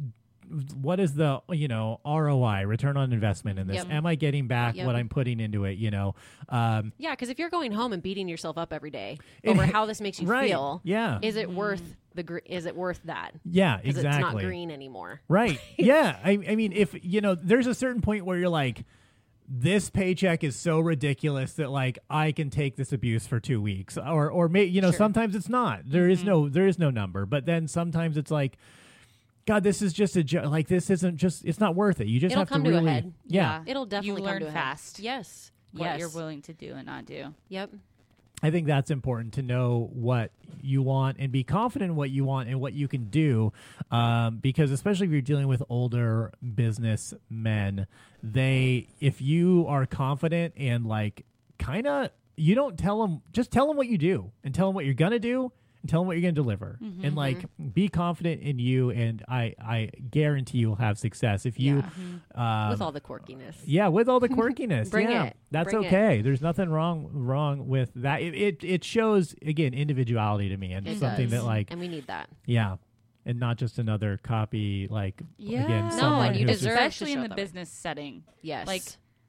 what is the you know R O I, return on investment in this? Yep. Am I getting back Yep. what I'm putting into it? You know, um, Yeah, because if you're going home and beating yourself up every day It- over how this makes you right? feel, Yeah, is it worth the? Gr- is it worth that? yeah, Because exactly. it's not green anymore. Right. Yeah. I, I mean, if, you know, there's a certain point where you're like, this paycheck is so ridiculous that like I can take this abuse for two weeks or, or may, you know, Sure. sometimes it's not, there is no, there is no number, but then sometimes it's like, God, this is just a, jo- like, this isn't just, it's not worth it. You just It'll have come to to a really, head. yeah. It'll definitely You come learn to a head. fast Yes. what yes. you're willing to do and not do. Yep. I think that's important to know what you want and be confident in what you want and what you can do. Um, because especially if you're dealing with older businessmen, they, if you are confident and like kind of, you don't tell them, just tell them what you do and tell them what you're going to do and tell them what you're going to deliver and like be confident in you. And I, I guarantee you'll have success if you, um, With all the quirkiness. yeah, with all the quirkiness. Bring yeah, it. that's Bring it. okay. There's nothing wrong wrong with that. It it, it shows again individuality to me and It something does. that like And we need that. yeah, and not just another copy like Yeah. again No, someone and you who's deserve- just- Especially to in show the that way. business setting. Yes. Like,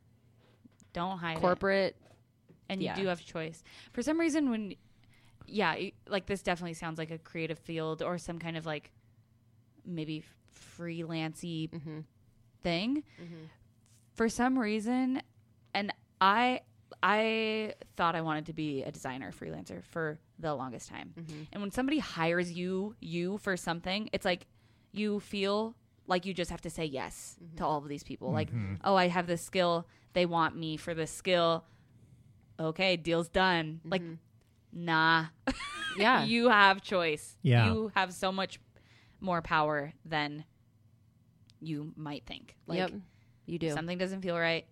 don't hide it. corporate. And you yeah. do have choice. For some reason, when, yeah, y- like this definitely sounds like a creative field or some kind of like maybe freelancy Mm-hmm. thing. For some reason, and I, I thought I wanted to be a designer freelancer for the longest time. Mm-hmm. And when somebody hires you, you for something, it's like you feel like you just have to say yes Mm-hmm. to all of these people. Mm-hmm. Like, oh, I have this skill. They want me for this skill. Okay, deal's done. Like, nah. Yeah. You have choice. Yeah. You have so much more power than you might think. Like, yep. You do. something doesn't feel right.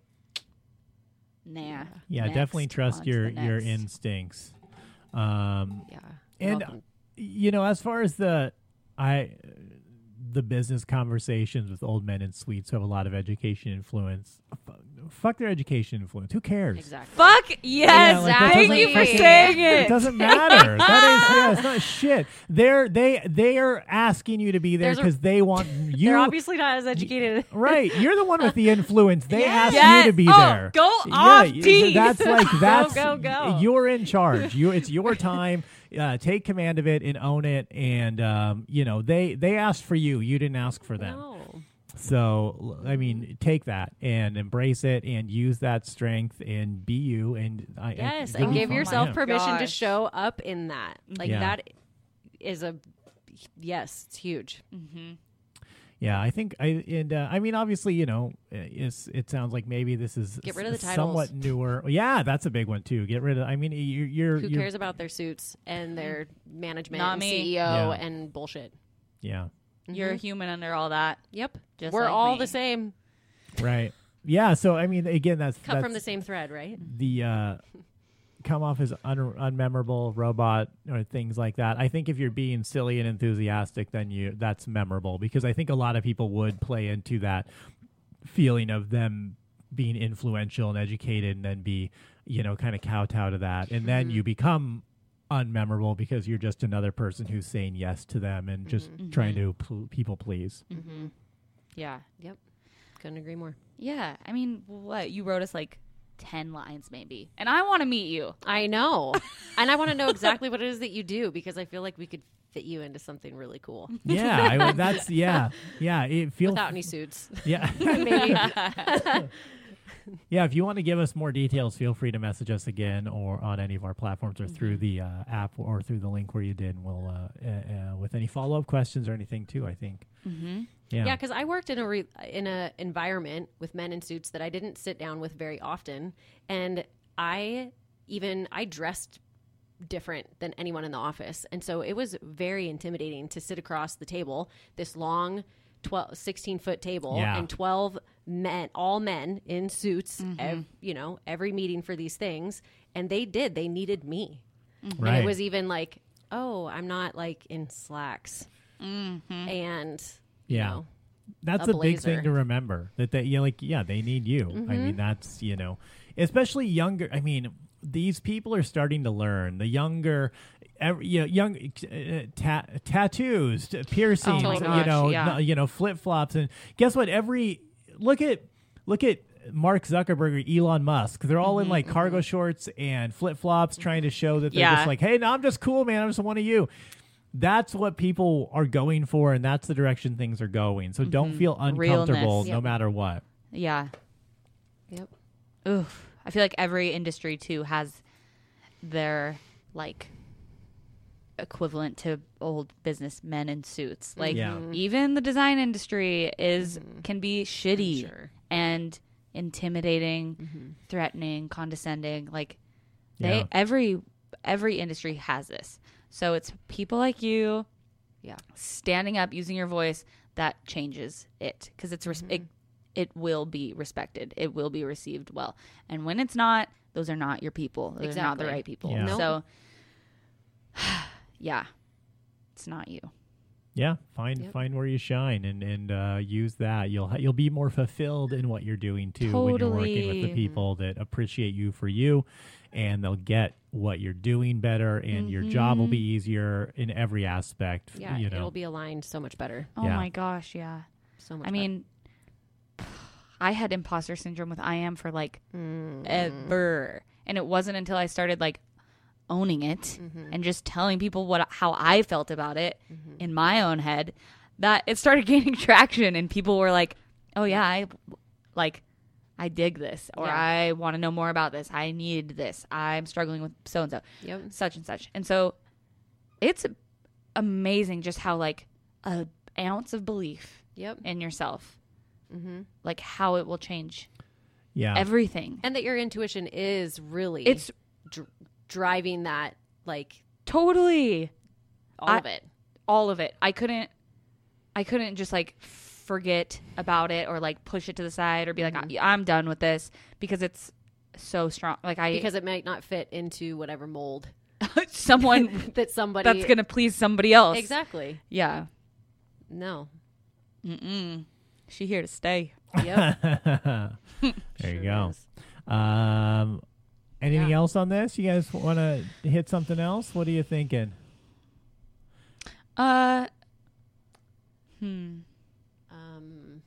Nah. yeah, Next. definitely trust On to your the your next. instincts. Um, Yeah. and Welcome. you know, as far as the I the business conversations with old men in suites who have a lot of education influence, f- fuck their education influence. Who cares? Exactly. Fuck yes. Yeah, like, that Thank doesn't you for freaking- saying It it. doesn't matter. That is, yeah, it's not shit. They're they they are asking you to be there There's a- because they want you. They're obviously not as educated. Right, you're the one with the influence. They asked Yes. you to be Oh, there. go Yeah, off, y- T. That's like that's go, go. You're in charge. You, it's your time. Uh, take command of it and own it. And um, you know they they asked for you. You didn't ask for them. No. So, I mean, take that and embrace it and use that strength and be you. And I, Yes, I, and you'll give be yourself fine. permission to Gosh. show up in that. Like Yeah. that is a yes, it's huge. Yeah, I think I and uh, I mean, obviously, you know, it's it sounds like maybe this is Get rid of the s- somewhat titles. newer. Yeah, that's a big one too. Get rid of. I mean, you're you're, Who you're cares about their suits and their management Not and me. C E O Yeah. and bullshit? yeah, You're a human under all that. Yep. Just We're like all me. the same. right. Yeah, so I mean, again, that's Cut that's from the same thread, right? the uh, come off as un- unmemorable robot or things like that. I think if you're being silly and enthusiastic, then you that's memorable because I think a lot of people would play into that feeling of them being influential and educated and then be, you know, kind of kowtow to that. And then you become unmemorable because you're just another person who's saying yes to them and just trying to pl- people please. Yeah. Yep. Couldn't agree more. Yeah. I mean, what? You wrote us like ten lines maybe. And I want to meet you. I know. And I want to know exactly what it is that you do because I feel like we could fit you into something really cool Yeah, I, would- that's yeah, yeah. It feels without any suits. yeah. Maybe. Yeah, if you want to give us more details, feel free to message us again or on any of our platforms or through the uh, app or through the link where you did. And we'll, uh, uh, uh, with any follow-up questions or anything too, I think. Mm-hmm. Yeah. Yeah, because I worked in a re- in a environment with men in suits that I didn't sit down with very often, and I even I dressed different than anyone in the office. And so it was very intimidating to sit across the table, this long twelve, sixteen foot table Yeah. and twelve men, all men in suits, Mm-hmm. ev- you know, every meeting for these things. And they did, they needed me. Mm-hmm. Right. And it was even like, oh, I'm not like in slacks Mm-hmm. and, you Yeah. know, That's a a, big thing blazer. to remember that they, you know, like, yeah, they need you. I mean, that's, you know, especially younger. I mean, these people are starting to learn. The younger, every, you know, young uh, ta- tattoos, t- piercings, Oh my you gosh, know, yeah. n- you know, flip flops, and guess what? Every look at look at Mark Zuckerberg or Elon Musk. They're all in like cargo shorts and flip flops, trying to show that they're Yeah. just like, hey, no, I'm just cool, man. I'm just one of you. That's what people are going for, and that's the direction things are going. So don't feel uncomfortable Realness. no Yep. matter what. Yeah. yep. Oof. I feel like every industry too has their like equivalent to old businessmen in suits. Like Yeah. even the design industry is can be shitty Sure. and intimidating, threatening, condescending. Like they Yeah. every every industry has this. So it's people like you Yeah. standing up, using your voice that changes it because it's res- it, it will be respected. It will be received well. And when it's not, those are not your people. Those are not the Exactly. right people. Yeah. Nope. So yeah, it's not you. Yeah, find Yep. find where you shine and and uh, use that. You'll ha- you'll be more fulfilled in what you're doing too when you're working with the Totally. people that appreciate you for you, and they'll get what you're doing better, and your job will be easier in every aspect. Yeah. you know. It'll be aligned so much better. Oh Yeah. my gosh, yeah. So much I mean, I had imposter syndrome with I Am for like ever. And it wasn't until I started like owning it and just telling people what how I felt about it in my own head that it started gaining traction and people were like, "Oh yeah, I like I dig this or Yeah. I want to know more about this. I need this. I'm struggling with so and so." Yep. Such and such. And so it's amazing just how like a ounce of belief Yep. in yourself, Mm-hmm. like how it will change yeah, everything. And that your intuition is really It's dr- driving that, like totally all I- of it. all of it. I couldn't, I couldn't just like forget about it or like push it to the side or be like, Mm-hmm. I- I'm done with this because it's so strong. Like I, Because it might not fit into whatever mold someone that somebody that's going to please somebody else. Exactly. Yeah. No. Mm-mm. She here to stay. Yep. there Sure you go. is. Um, anything Yeah. else on this? You guys want to hit something else? What are you thinking? Uh, hmm. Um,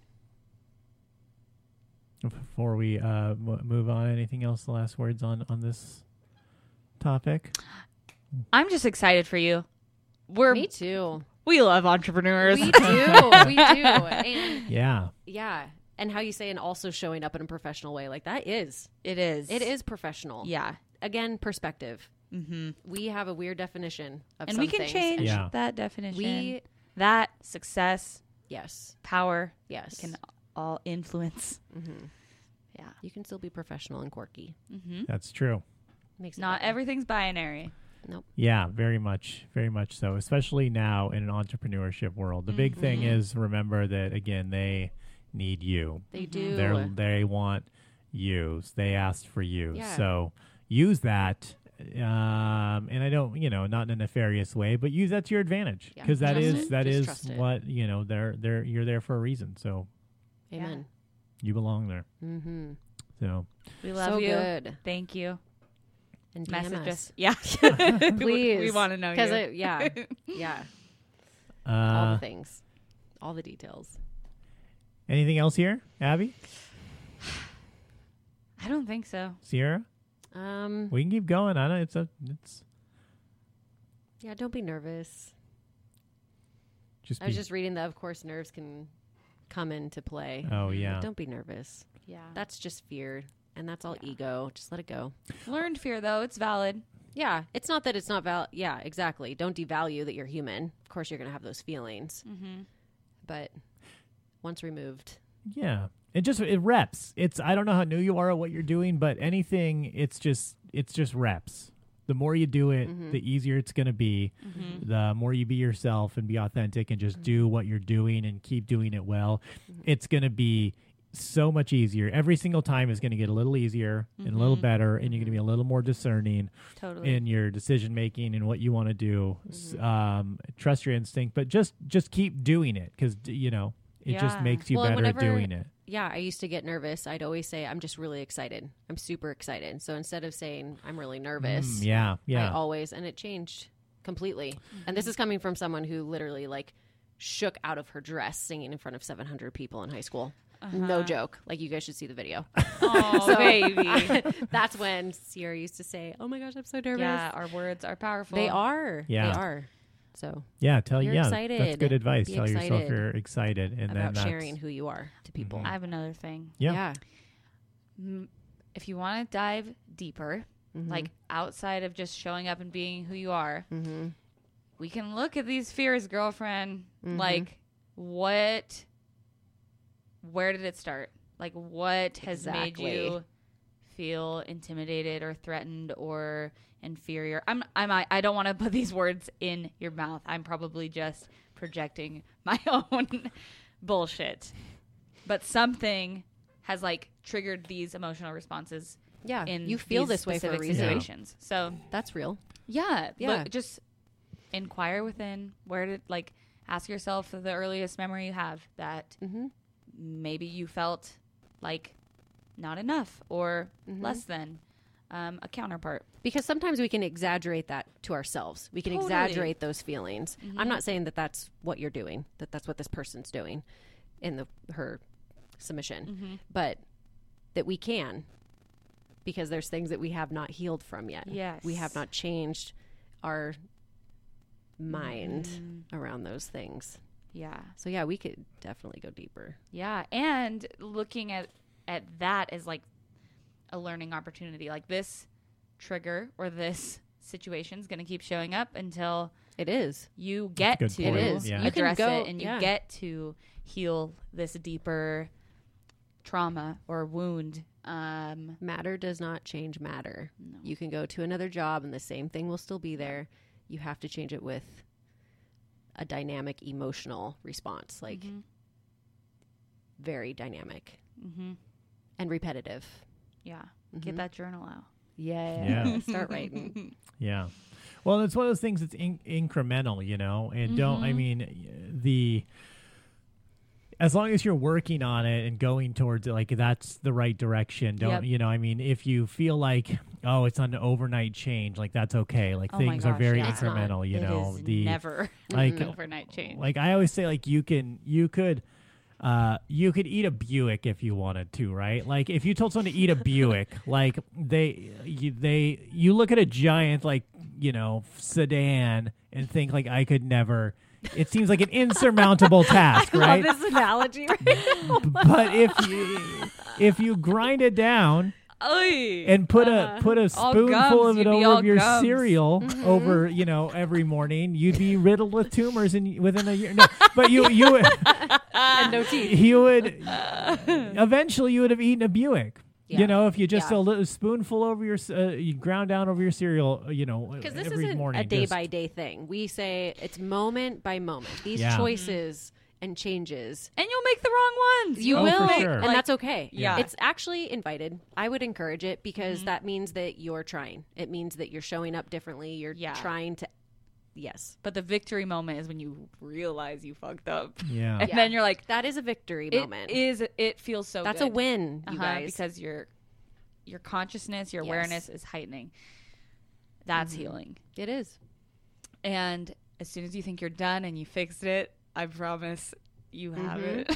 Before we uh, m- move on, anything else? The last words on on this topic? I'm just excited for you. We're me too. we love entrepreneurs. We do. We do. And Yeah, yeah. And how you say, and also showing up in a professional way. Like that is, It is. it is professional. Yeah. Again, perspective. Mm-hmm. We have a weird definition of And some we can things. change And Yeah. that definition. We, that success, yes. power Yes. can all influence. Mm-hmm. Yeah. You can still be professional and quirky. Mm-hmm. that's true. Makes it Not better. everything's binary. Yeah, very much, very much so. Especially now in an entrepreneurship world, the big thing Mhm. is remember that again they need you. They Mhm. do. They they want you. They asked for you. Yeah. So use that. Um, and I don't, you know, not in a nefarious way, but use that to your advantage Yeah. because that Trust is it. that Just is trust it. what you know. They're they're you're there for a reason. So Amen. you belong there. Mm-hmm. So We love So you. good. Thank you. And D M Message us. us. Yeah. Please. We want to know you. Because it, yeah, yeah, all uh, the things, all the details. anything else here, Abby, I don't think so. Sierra? Um, We can keep going. I know it's a it's yeah, don't be nervous. just. I was be- just reading that, of course, nerves can come into play. Oh But yeah. don't be nervous. Yeah. That's just fear, and that's all Yeah. ego. Just let it go. Learned fear though. It's valid. Yeah, it's not that it's not val. Yeah, exactly. Don't devalue that you're human. Of course, you're gonna have those feelings, Mm-hmm. but once removed, Yeah. It just it reps. It's I don't know how new you are at what you're doing, but anything it's just it's just reps. The more you do it, Mhm. the easier it's going to be. Mm-hmm. The more you be yourself and be authentic and just do what you're doing and keep doing it well, it's going to be so much easier. Every single time is going to get a little easier and a little Mhm. better, and you're going to be a little more discerning Totally. in your decision making and what you want to do. S- Mhm. Um, trust your instinct, but just just keep doing it because you know it just Yeah. makes you Well, and better at whenever- doing it. Yeah, I used to get nervous. I'd always say, I'm just really excited. I'm super excited. So instead of saying, I'm really nervous, Mm, yeah, I yeah. always, and it changed completely. And this is coming from someone who literally like shook out of her dress singing in front of seven hundred people in high school. No joke. Like, you guys should see the video. Oh, So- baby. That's when Sierra used to say, oh my gosh, I'm so nervous. Yeah, our words are powerful. They are. Yeah. They are. So Yeah, tell You're yeah, excited. that's good advice. Be Tell yourself excited you're excited, and then about that's, sharing who you are to people. Mhm. I have another thing. Yeah. M- If you want to dive deeper, Mhm. like outside of just showing up and being who you are, Mhm. we can look at these fears, girlfriend. Mhm. Like, what, where did it start? Like, what has Exactly. made you feel intimidated or threatened or inferior? I'm, I'm, I, I don't want to put these words in your mouth. I'm probably just projecting my own bullshit. But something has like triggered these emotional responses Yeah. in You feel these this way for a specific reason. situations. So That's real. yeah, Yeah. Look, just inquire within. Where did like ask yourself the earliest memory you have that Mm-hmm. maybe you felt like not enough or Mhm. less than um, a counterpart. Because sometimes we can exaggerate that to ourselves. We can Totally. exaggerate those feelings. Mhm. I'm not saying that that's what you're doing, that that's what this person's doing in the her submission, Mm-hmm. but that we can, because there's things that we have not healed from yet. Yes. We have not changed our mind Mhm. around those things. Yeah, So yeah, we could definitely go deeper. yeah, and looking at at that as like a learning opportunity. Like this trigger or this situation is going to keep showing up until It is. you get good to point. It is. Yeah. You can address go- it and you yeah. get to heal this deeper trauma or wound. Um, Matter does not change matter. no. You can go to another job and the same thing will still be there. You have to change it with a dynamic emotional response, like Mhm. very dynamic Mm-hmm. and repetitive. Yeah. Mhm. Get that journal out. Yeah. Yeah. Start writing. Yeah. Well, it's one of those things that's in- incremental, you know, and don't, I Mhm. mean, y- the, as long as you're working on it and going towards it, like that's the right direction. Don't, Yep. you know, I mean, if you feel like, oh, it's an overnight change, like that's okay. Like Oh my things are gosh, very yeah. It's not. incremental, you It know, is the, never like, an overnight change. like I always say, like you can, you could, uh, you could eat a Buick if you wanted to, right? Like if you told someone to eat a Buick, like they, you, they, you look at a giant, like, you know, sedan and think like I could never, it seems like an insurmountable task, right? this analogy right now. But if you, if you grind it down Oy. and put Uh, a put a all spoonful gums, of it you'd be over all your gums. cereal Mm-hmm. over, you know, every morning, you'd be riddled with tumors in within a year. No, but you you would and no teeth. you would eventually you would have eaten a Buick. Yeah. You know, if you just Yeah. a little spoonful over your, uh, you ground down over your cereal, uh, you know, Because this every isn't morning. a day just- by day thing. We say it's moment by moment. These Yeah. choices and changes. and you'll make the wrong ones. You Oh, will, for sure. and Like- that's okay. Yeah. It's actually invited. I would encourage it because Mhm. that means that you're trying. It means that you're showing up differently. You're Yeah. trying to. Yes, But the victory moment is when you realize you fucked up. Yeah. And Yeah. then you're like, that is a victory it moment. is, it feels so That's good. a win, you Uh-huh, guys. because your your consciousness, your Yes. awareness is heightening. That's Mhm. healing. It is. And as soon as you think you're done and you fixed it, I promise you have Mhm.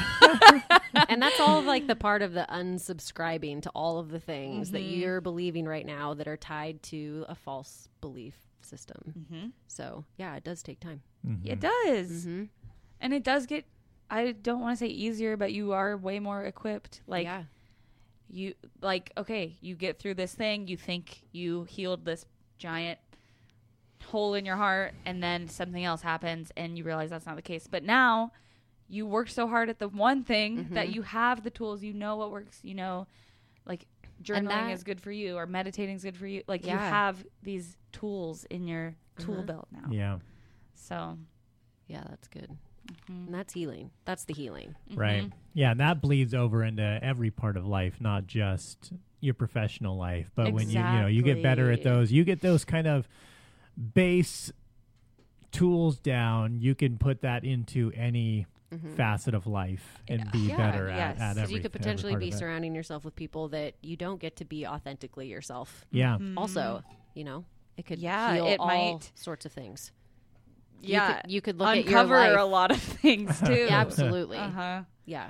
it. And that's all of like the part of the unsubscribing to all of the things that Mhm. you're believing right now that are tied to a false belief system. hmm So yeah, it does take time. Mhm. It does. Mm-hmm. And it does get, I don't want to say easier, but you are way more equipped. Like, yeah. you, like, okay, you get through this thing, you think you healed this giant hole in your heart, and then something else happens, and you realize that's not the case. But now, you work so hard at the one thing that Mhm. you have the tools, you know what works, you know, like, journaling that- is good for you or meditating is good for you. Like you Yeah. have these tools in your tool Mhm. belt now. Yeah. So Yeah, that's good. mhm. And that's healing. That's the healing. Right. Mhm. Yeah, and that bleeds over into every part of life, not just your professional life, but when you you know you get better at Exactly. those, you get those kind of base tools down, you can put that into any Mhm. facet of life and be Yeah, better yes. at, at 'Cause every you could every potentially part be of it. surrounding yourself with people that you don't get to be authentically yourself. Yeah. Mhm. Also, you know, it could Yeah, heal it all might- sorts of things. Yeah. you could, you could look Uncover at your a life. lot of things too. Yeah, absolutely. Uh-huh. Yeah.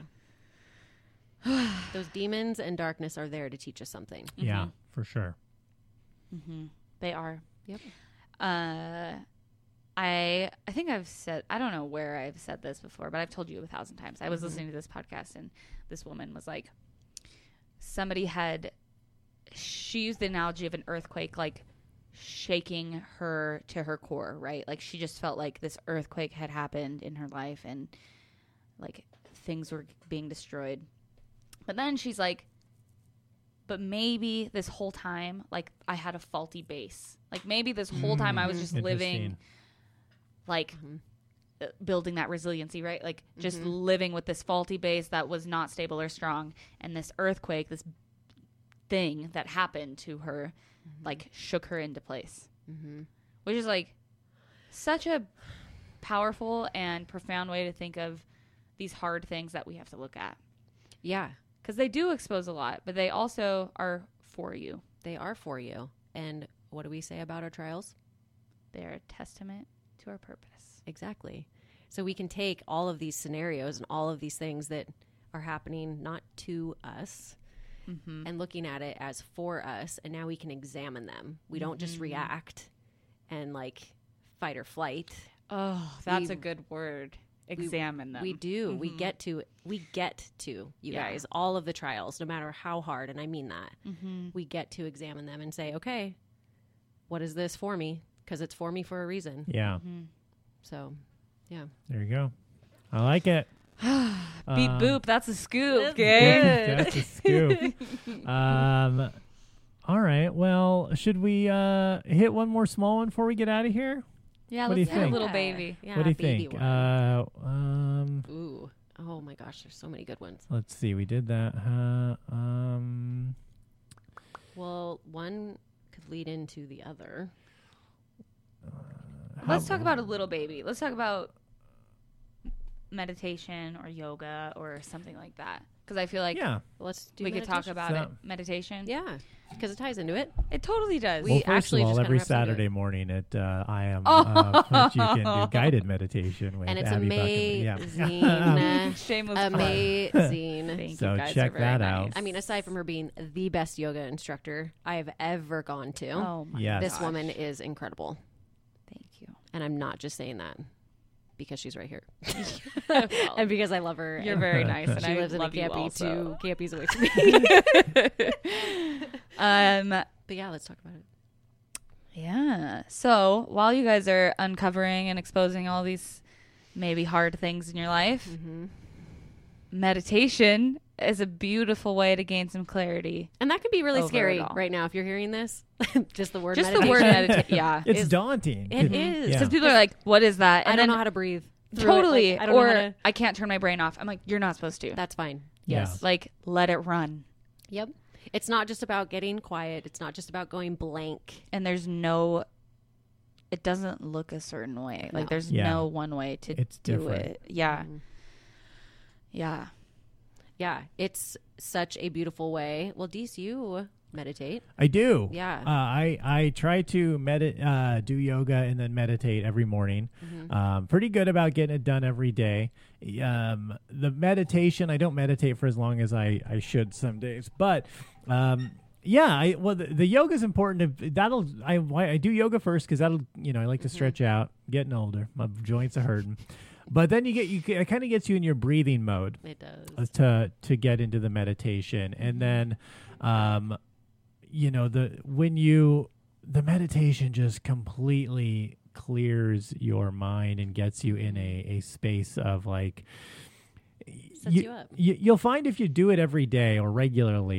Those demons and darkness are there to teach us something. Yeah, for sure. Mm-hmm. They are. Yep. Uh, I I think I've said I don't know where I've said this before, but I've told you a thousand times. I was Mhm. listening to this podcast, and this woman was like, somebody had she used the analogy of an earthquake, like shaking her to her core, right? Like she just felt like this earthquake had happened in her life, and like things were being destroyed. But then she's like, but maybe this whole time, like I had a faulty base. Like maybe this whole time I was just living, Interesting. like Mhm. uh, building that resiliency, right? Like just Mhm. living with this faulty base that was not stable or strong. And this earthquake, this thing that happened to her, like shook her into place, Mm-hmm. which is like such a powerful and profound way to think of these hard things that we have to look at. Yeah, Because they do expose a lot, but they also are for you. they are for you. And what do we say about our trials? They're a testament to our purpose. Exactly. So we can take all of these scenarios and all of these things that are happening not to us Mm-hmm. and looking at it as for us, and now we can examine them. We don't just Mhm. react and like fight or flight. Oh, that's We- a good word. Examine them. We do. We Mhm. get to. We get to, you Yeah. guys, all of the trials, no matter how hard, and I mean that. Mm-hmm. We get to examine them and say, okay, what is this for me? Because it's for me for a reason. Yeah, Mm-hmm. So, yeah. there you go. I like it. Beep Um, boop. That's a scoop, That's gang. That's a scoop. um, all right. Well, should we uh, hit one more small one before we get out of here? Yeah, What do let's you do a think? little baby. Yeah, what do you baby think? one. Uh, um, Ooh. Oh my gosh, there's so many good ones. let's see. We did that. Uh, um, Well, one could lead into the other. Let's talk about a little baby. Let's talk about meditation or yoga or something like that. Because I feel like yeah. Let's do we could talk meditation. about So- it. Meditation. Yeah, because it ties into it. It totally does. We Well, first actually of all, just every kinda wrapped into it. Saturday morning at uh, I am Oh. uh, which you can do guided meditation with And it's Abby amazing. Buckham. Shameless plug. Amazing. Thank So you guys. check are very that out. nice. I mean, aside from her being the best yoga instructor I have ever gone to, oh my Yes. this gosh. woman is incredible. Thank you. And I'm not just saying that because she's right here. Well, and because I love her. you're and very nice, and she I lives in a love you campy also. two campies away from me. Um. But yeah, let's talk about it. Yeah. So while you guys are uncovering and exposing all these maybe hard things in your life, Mm-hmm. meditation is a beautiful way to gain some clarity. And that could be really Over scary it all. right now if you're hearing this. Just the word Just meditation. the word meditation. Yeah. It's is- daunting. It Mhm. is. Yeah. Because people are like, what is that? I And don't then know how to breathe. through it. totally. Like, I don't know or how to- I can't turn my brain off. I'm like, you're not supposed to. That's fine. Yeah. Yes. Like, let it run. Yep. It's not just about getting quiet. It's not just about going blank. And there's no, it doesn't look a certain way. Like, No. there's Yeah. no one way to It's do different. it. Yeah. Mhm. Yeah. Yeah. It's such a beautiful way. Well, Dees, you meditate. I do. Yeah. Uh, I I try to medit uh, do yoga and then meditate every morning. Mhm. Um, pretty good about getting it done every day. Um, the meditation, I don't meditate for as long as I, I should some days, but um, yeah, I well the, the yoga is important. To, that'll I why I do yoga first because that'll you know I like to stretch out. Getting older, my joints are hurting, but then you get you it kind of gets you in your breathing mode It does. uh, to to get into the meditation, and then um you know the when you the meditation just completely clears your mind and gets you in a, a space of like Sets you up. you, you'll find if you do it every day or regularly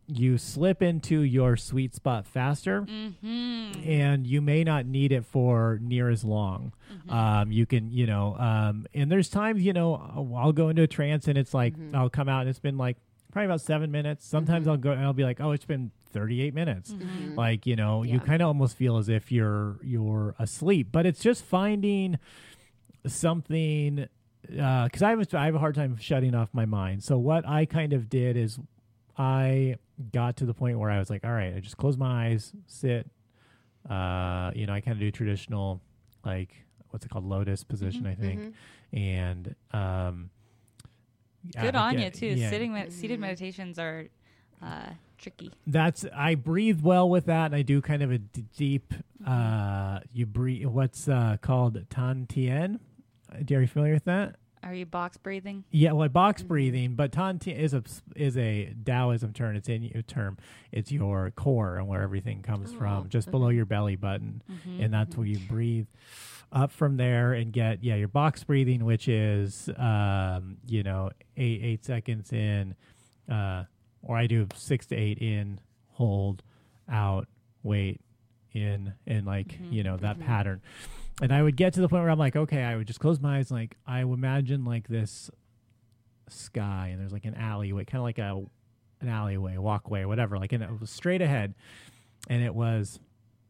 you slip into your sweet spot faster, Mm-hmm. and you may not need it for near as long. Mm-hmm. Um, you can, you know, um, and there's times, you know, I'll I'll go into a trance and it's like, Mm-hmm. I'll come out and it's been like probably about seven minutes. Sometimes Mm-hmm. I'll go and I'll be like, oh, it's been thirty-eight minutes. Like, you know, you Yeah. kind of almost feel as if you're, you're asleep, but it's just finding something, uh, cause I have, a, I have a hard time shutting off my mind. So what I kind of did is I got to the point where I was like, all right, I just close my eyes, sit, uh, you know, I kind of do traditional, like, what's it called? Lotus position, I think. And, um, Good I on you get- too. yeah. Sitting med- seated meditations are uh, tricky. That's, I breathe well with that. And I do kind of a d- deep, uh, you breathe, what's, uh, called Tan Tien. Are you familiar with that? Are you box breathing? Yeah, well, box breathing, but Tan Tien is a is a Taoism term. It's in your term. It's your core and where everything comes Oh, from, just below your belly button, and that's where you breathe up from there and get yeah your box breathing, which is um you know eight eight seconds in, uh, or I do six to eight in, hold, out, wait, in, and like you know that pattern. And I would get to the point where I'm like, okay, I would just close my eyes. Like I would imagine like this sky, and there's like an alleyway, kind of like a an alleyway, walkway, whatever. Like, and it was straight ahead, and it was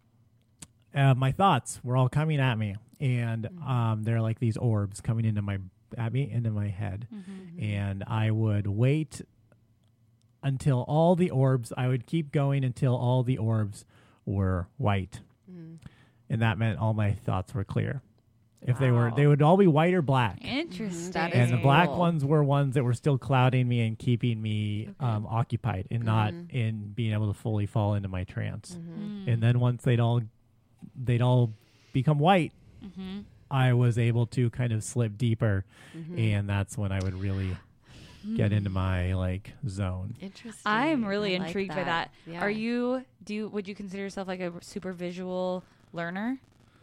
uh, my thoughts were all coming at me, and um, they're like these orbs coming into my at me into my head, and I would wait until all the orbs. I would keep going until all the orbs were white. And that meant all my thoughts were clear. If they were, Wow. they would all be white or black. Interesting. That And is the black cool. ones were ones that were still clouding me and keeping me um, occupied and not in being able to fully fall into my trance. And then once they'd all, they'd all become white, I was able to kind of slip deeper, and that's when I would really get into my like zone. Interesting. I am really I like intrigued by that. Yeah. Are you? Do you, would you consider yourself like a super visual learner,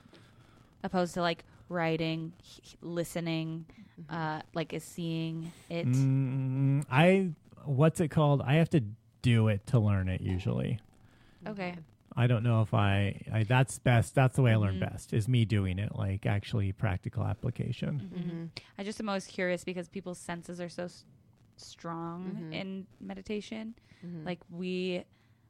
opposed to like writing, h- listening, uh, like is seeing it? Mm, I what's it called? I have to do it to learn it usually. Okay. I don't know if I, I that's best. That's the way I learn Mhm. best is me doing it, like actually practical application. Mm-hmm. I just am always curious because people's senses are so s- strong Mhm. in meditation. Mhm. Like we,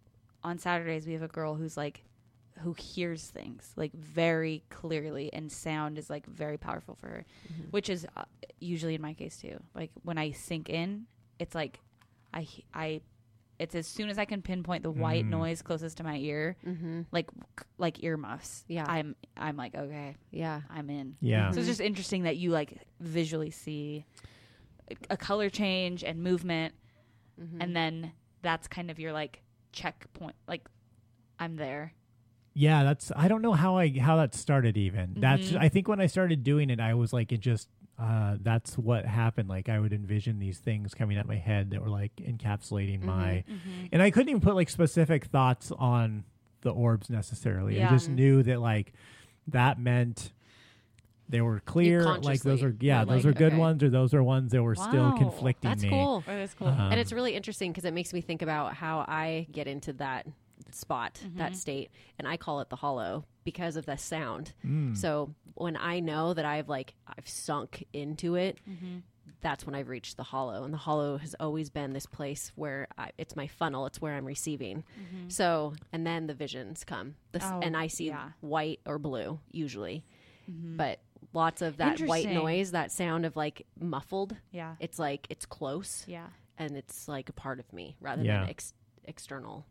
on Saturdays, we have a girl who's like, who hears things like very clearly, and sound is like very powerful for her, Mhm. which is uh, usually in my case too. Like when I sink in, it's like, I, he- I, it's as soon as I can pinpoint the white Mm. noise closest to my ear, Mhm. like like earmuffs. Yeah. I'm I'm like okay, Yeah. I'm in. Yeah. So it's just interesting that you like visually see a- a color change and movement, Mhm. and then that's kind of your like checkpoint. Like I'm there. Yeah, that's I don't know how I how that started even. That's Mhm. I think when I started doing it, I was like it just uh that's what happened. Like I would envision these things coming at my head that were like encapsulating my Mm-hmm. and I couldn't even put like specific thoughts on the orbs necessarily. I Yeah. just knew that like that meant they were clear. Like those consciously are yeah, were those like, are good okay. ones, or those are ones that were still Wow. conflicting That's me. cool. That is cool. Um, And it's really interesting because it makes me think about how I get into that spot, that state, and I call it the hollow because of the sound. Mm. So when I know that I've like I've sunk into it, Mm-hmm. that's when I've reached the hollow. And the hollow has always been this place where I, it's my funnel. It's where I'm receiving. So and then the visions come, the, s Oh, and I see yeah. white or blue usually, Mm-hmm. but lots of that white Interesting. noise, that sound of like muffled. Yeah. It's like it's close. Yeah. And it's like a part of me rather Yeah. than ex- external.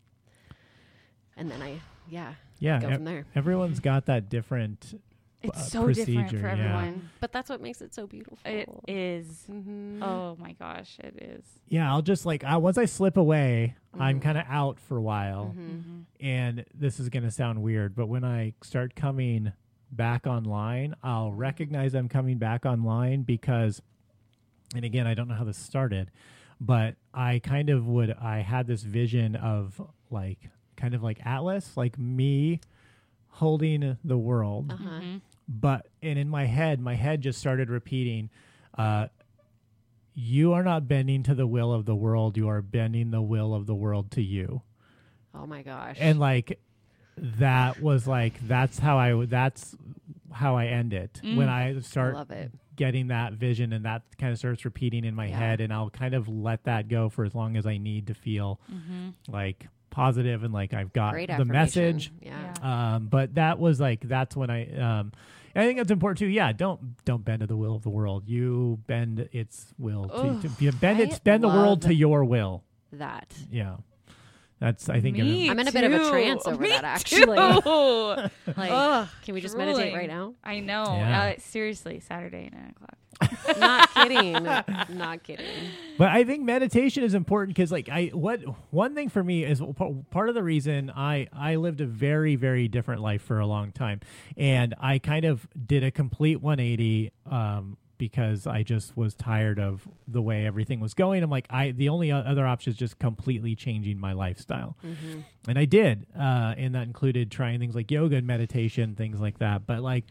And then I, yeah, Yeah, go e- from there. everyone's got that different. It's uh, so different procedure, for yeah. everyone. But that's what makes it so beautiful. It is. Mhm. Oh my gosh, it is. Yeah, I'll just like I, once I slip away, I'm Mhm. kind of out for a while, Mhm. and this is gonna sound weird, but when I start coming back online, I'll recognize I'm coming back online because, and again, I don't know how this started, but I kind of would I had this vision of like kind of like Atlas, like me holding the world. Uh-huh. Mhm. But and in my head, my head just started repeating, uh, you are not bending to the will of the world. You are bending the will of the world to you. Oh my gosh. And like, that was like, that's how I, that's how I end it. Mm. When I I start love it. getting that vision and that kind of starts repeating in my Yeah. head, and I'll kind of let that go for as long as I need to feel Mm-hmm. like positive and like I've got Great the affirmation. message. Yeah. Yeah. Um, but that was like, that's when I, um, I think that's important too. Yeah. Don't, don't bend to the will of the world. You bend its will to, Ugh, to you bend I its, bend the love world to your will. That. Yeah. That's, I think, Me I'm in a bit of a too. trance over Me that, actually. too. like, Like, can we just meditate drooling. right now? I know. Yeah. Uh, seriously, Saturday nine o'clock. Not kidding. Not kidding. But I think meditation is important because, like, I what one thing for me is p- part of the reason I I lived a very very different life for a long time, and I kind of did a complete one eighty um, because I just was tired of the way everything was going. I'm like, I the only o- other option is just completely changing my lifestyle, Mm-hmm. and I did, uh, and that included trying things like yoga and meditation, things like that. But like,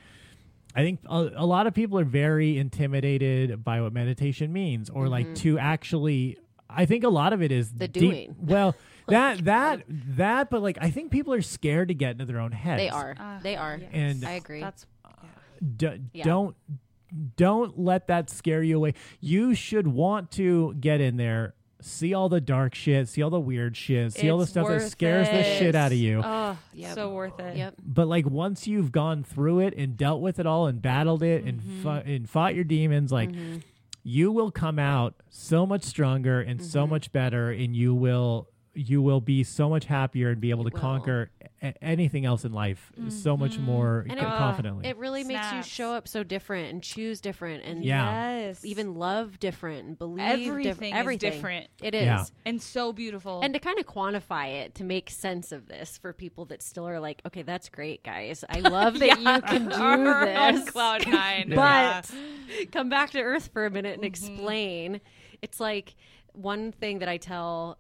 I think a, a lot of people are very intimidated by what meditation means, or like to actually. I think a lot of it is The deep- doing. Well, that that that, but like I think people are scared to get into their own heads. They are. Uh, they are. yes. And- I agree. That's D- Yeah. Don't don't let that scare you away. You should want to get in there, see all the dark shit, see all the weird shit, see all the It's stuff that worth scares the it. shit out of you. Oh, Yep. so worth it. Yep. But like once you've gone through it and dealt with it all and battled it and Mm-hmm. fought and fought your demons, like Mm-hmm. you will come out so much stronger and so Mhm. much better, and you will you will be so much happier and be able You to will. conquer a- anything else in life so much Mhm. more And co- it- confidently. It really makes you Snaps. show up so different and choose different and Yeah. Yes. even love different and believe diff- everything, everything. is different It is. Yeah. and so beautiful. And to kind of quantify it to make sense of this for people that still are like, okay, that's great, guys. I love that you can do on this. cloud nine. But come back to earth for a minute and Mhm. explain. It's like one thing that I tell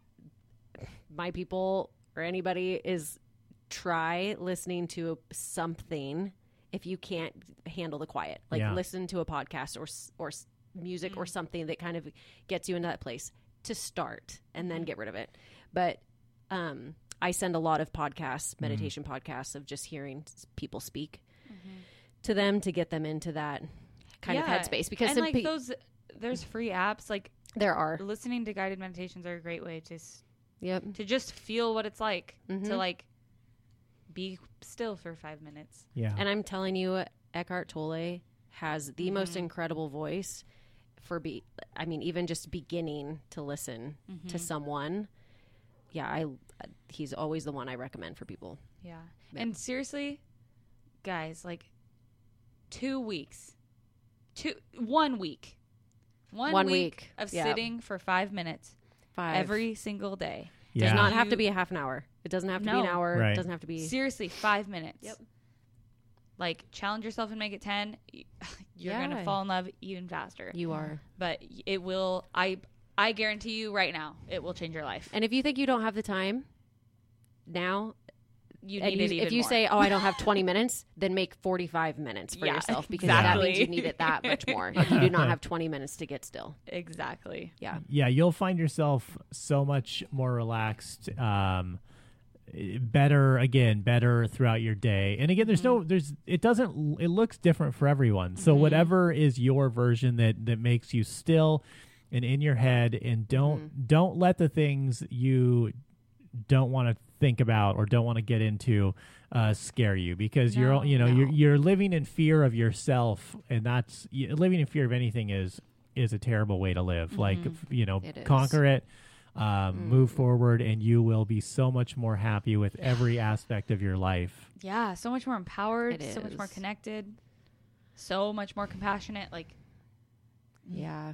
my people or anybody is try listening to something if you can't handle the quiet. Like Yeah. listen to a podcast or s- or s- music Mm. or something that kind of gets you into that place to start and then get rid of it. But um, I send a lot of podcasts, meditation podcasts of just hearing s- people speak to them to get them into that kind Yeah. of headspace because and some like pe- those, there's free apps. Like there are. listening to guided meditations are a great way to s- Yep. to just feel what it's like Mhm. to like be still for five minutes. yeah. And I'm telling you, Eckhart Tolle has the most Mhm. incredible voice for be. I mean, even just beginning to listen Mm-hmm. to someone. Yeah, I. He's always the one I recommend for people. Yeah. Yeah. And seriously, guys, like two weeks, two one week, one, One week, week, of yeah. sitting for five minutes Five. every single day. yeah. Does not have to You- be a half an hour. It doesn't have to be an No. hour. Right. It doesn't have to be. Seriously, five minutes. Yep. Like challenge yourself and make it ten. y- You're Yeah. gonna fall in love even faster. You are. But it will. I I guarantee you right now, it will change your life. And if you think you don't have the time now, You and need you, it even if you more. say, "Oh, I don't have twenty minutes," then make forty-five minutes for Yeah, yourself because that means you exactly. need it that much more. If you do not have twenty minutes to get still, exactly. yeah. yeah, you'll find yourself so much more relaxed, um, better again, better throughout your day. And again, there's no, there's, it doesn't, it looks different for everyone. So Mhm. whatever is your version that that makes you still and in your head, and don't don't let the things you don't want to think about or don't want to get into uh, scare you, because No, you're you know you're no. you're living in fear of yourself, and that's y- living in fear of anything is is a terrible way to live. Like Mhm. f- you know, It is. conquer it, um, move Mm. forward, and you will be so much more happy with every aspect of your life. Yeah, so much more empowered, It so much more is. connected, so much more compassionate. Like, Yeah.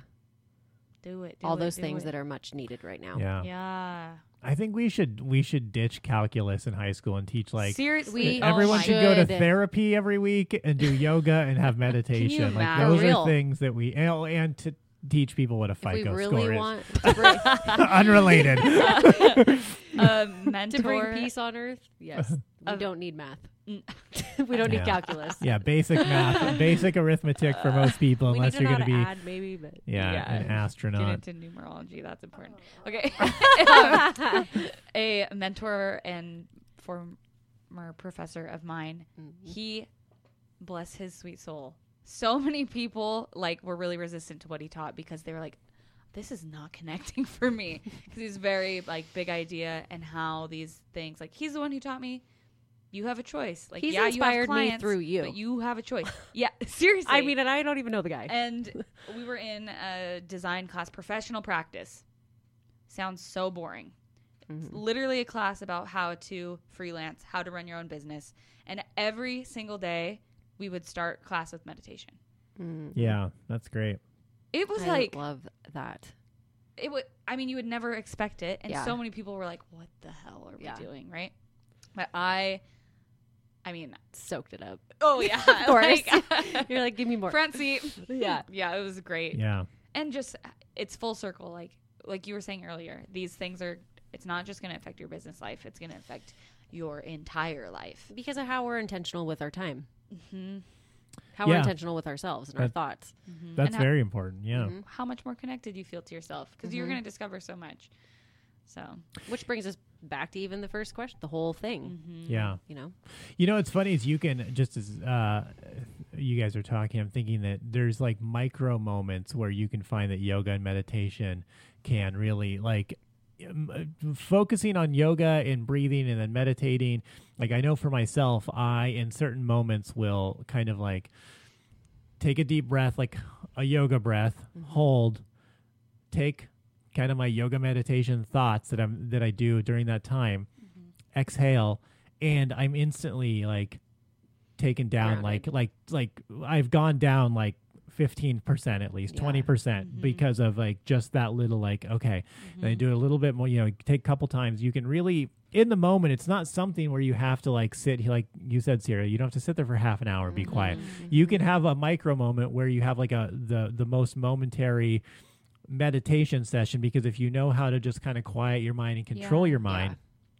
do it. Do All it, those do things it. that are much needed right now. Yeah. Yeah. I think we should we should ditch calculus in high school and teach like Seriously, we- oh everyone my should go to should. therapy every week and do yoga and have meditation. Like imagine? those For are real. things that we and, and to teach people what a If we FICO really score want to bring, is. Unrelated. a mentor. to bring peace on earth, yes, we Of- don't need math. We don't Yeah. need calculus. Yeah, basic math, basic arithmetic for most people, We unless need to you're know going to how be to add, maybe, but yeah, Yeah. an Get astronaut. into numerology. That's important. Okay. Um, a mentor and former professor of mine, he, bless his sweet soul, so many people like were really resistant to what he taught because they were like, this is not connecting for me, because he's very like big idea and how these things, like he's the one who taught me you have a choice. Like, He's yeah, you inspired have me clients, through you. but you have a choice. Yeah, seriously. I mean, and I don't even know the guy. And we were in a design class, professional practice. Sounds so boring. It's literally a class about how to freelance, how to run your own business. And every single day, we would start class with meditation. Yeah, that's great. It was I like, love that. it would, I mean, you would never expect it. And Yeah. so many people were like, what the hell are Yeah. we doing, right? But I, I mean, Soaked it up. oh yeah. Of course. Like, You're like, give me more. front seat. Yeah. Yeah, it was great. Yeah. And just, it's full circle. Like, like you were saying earlier, these things are, it's not just going to affect your business life. It's going to affect your entire life. Because of how we're intentional with our time. Mm-hmm. How we're Yeah. intentional with ourselves and our That- thoughts. That's And how- very important. Yeah. How much more connected you feel to yourself, because you're Mhm. going to discover so much. So, Which brings us back to even the first question, the whole thing. mm-hmm. Yeah. You know? You know, what's funny is you can, just as uh, you guys are talking, I'm thinking that there's like micro moments where you can find that yoga and meditation can really like um, uh, focusing on yoga and breathing and then meditating. Like, I know for myself, I in certain moments will kind of like take a deep breath, like a yoga breath, hold, take kind of my yoga meditation thoughts that I'm that I do during that time, exhale, and I'm instantly like taken down, like Grounded. like like I've gone down like fifteen percent at least, Yeah. twenty percent because of like just that little like okay, then I do it a little bit more, you know, take a couple times. You can really in the moment. It's not something where you have to like sit here, like you said, Sarah. You don't have to sit there for half an hour, be quiet. You can have a micro moment where you have like a the the most momentary meditation session, because if you know how to just kind of quiet your mind and control Yeah. your mind,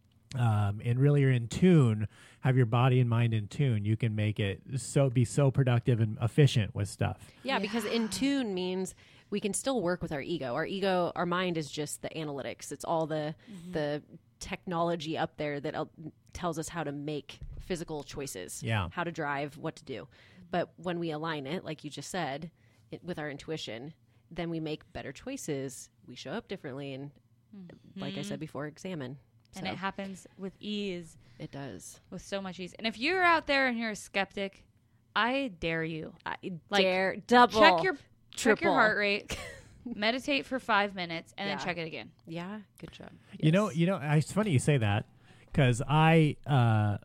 um, and really are in tune, have your body and mind in tune, you can make it so be so productive and efficient with stuff. Yeah, because in tune means we can still work with our ego. Our ego, our mind is just the analytics. It's all the the technology up there that uh, tells us how to make physical choices, Yeah. how to drive, what to do. But when we align it, like you just said, it, with our intuition, then we make better choices. We show up differently, and like I said before, examine. And So, it happens with ease, it does. with so much ease. And if you're out there and you're a skeptic, I dare you. I Like, dare double. Check your check your triple. heart rate. Meditate for five minutes and Yeah. then check it again. Yeah, good job. You know, Yes. you know, it's funny you say that, because I, uh,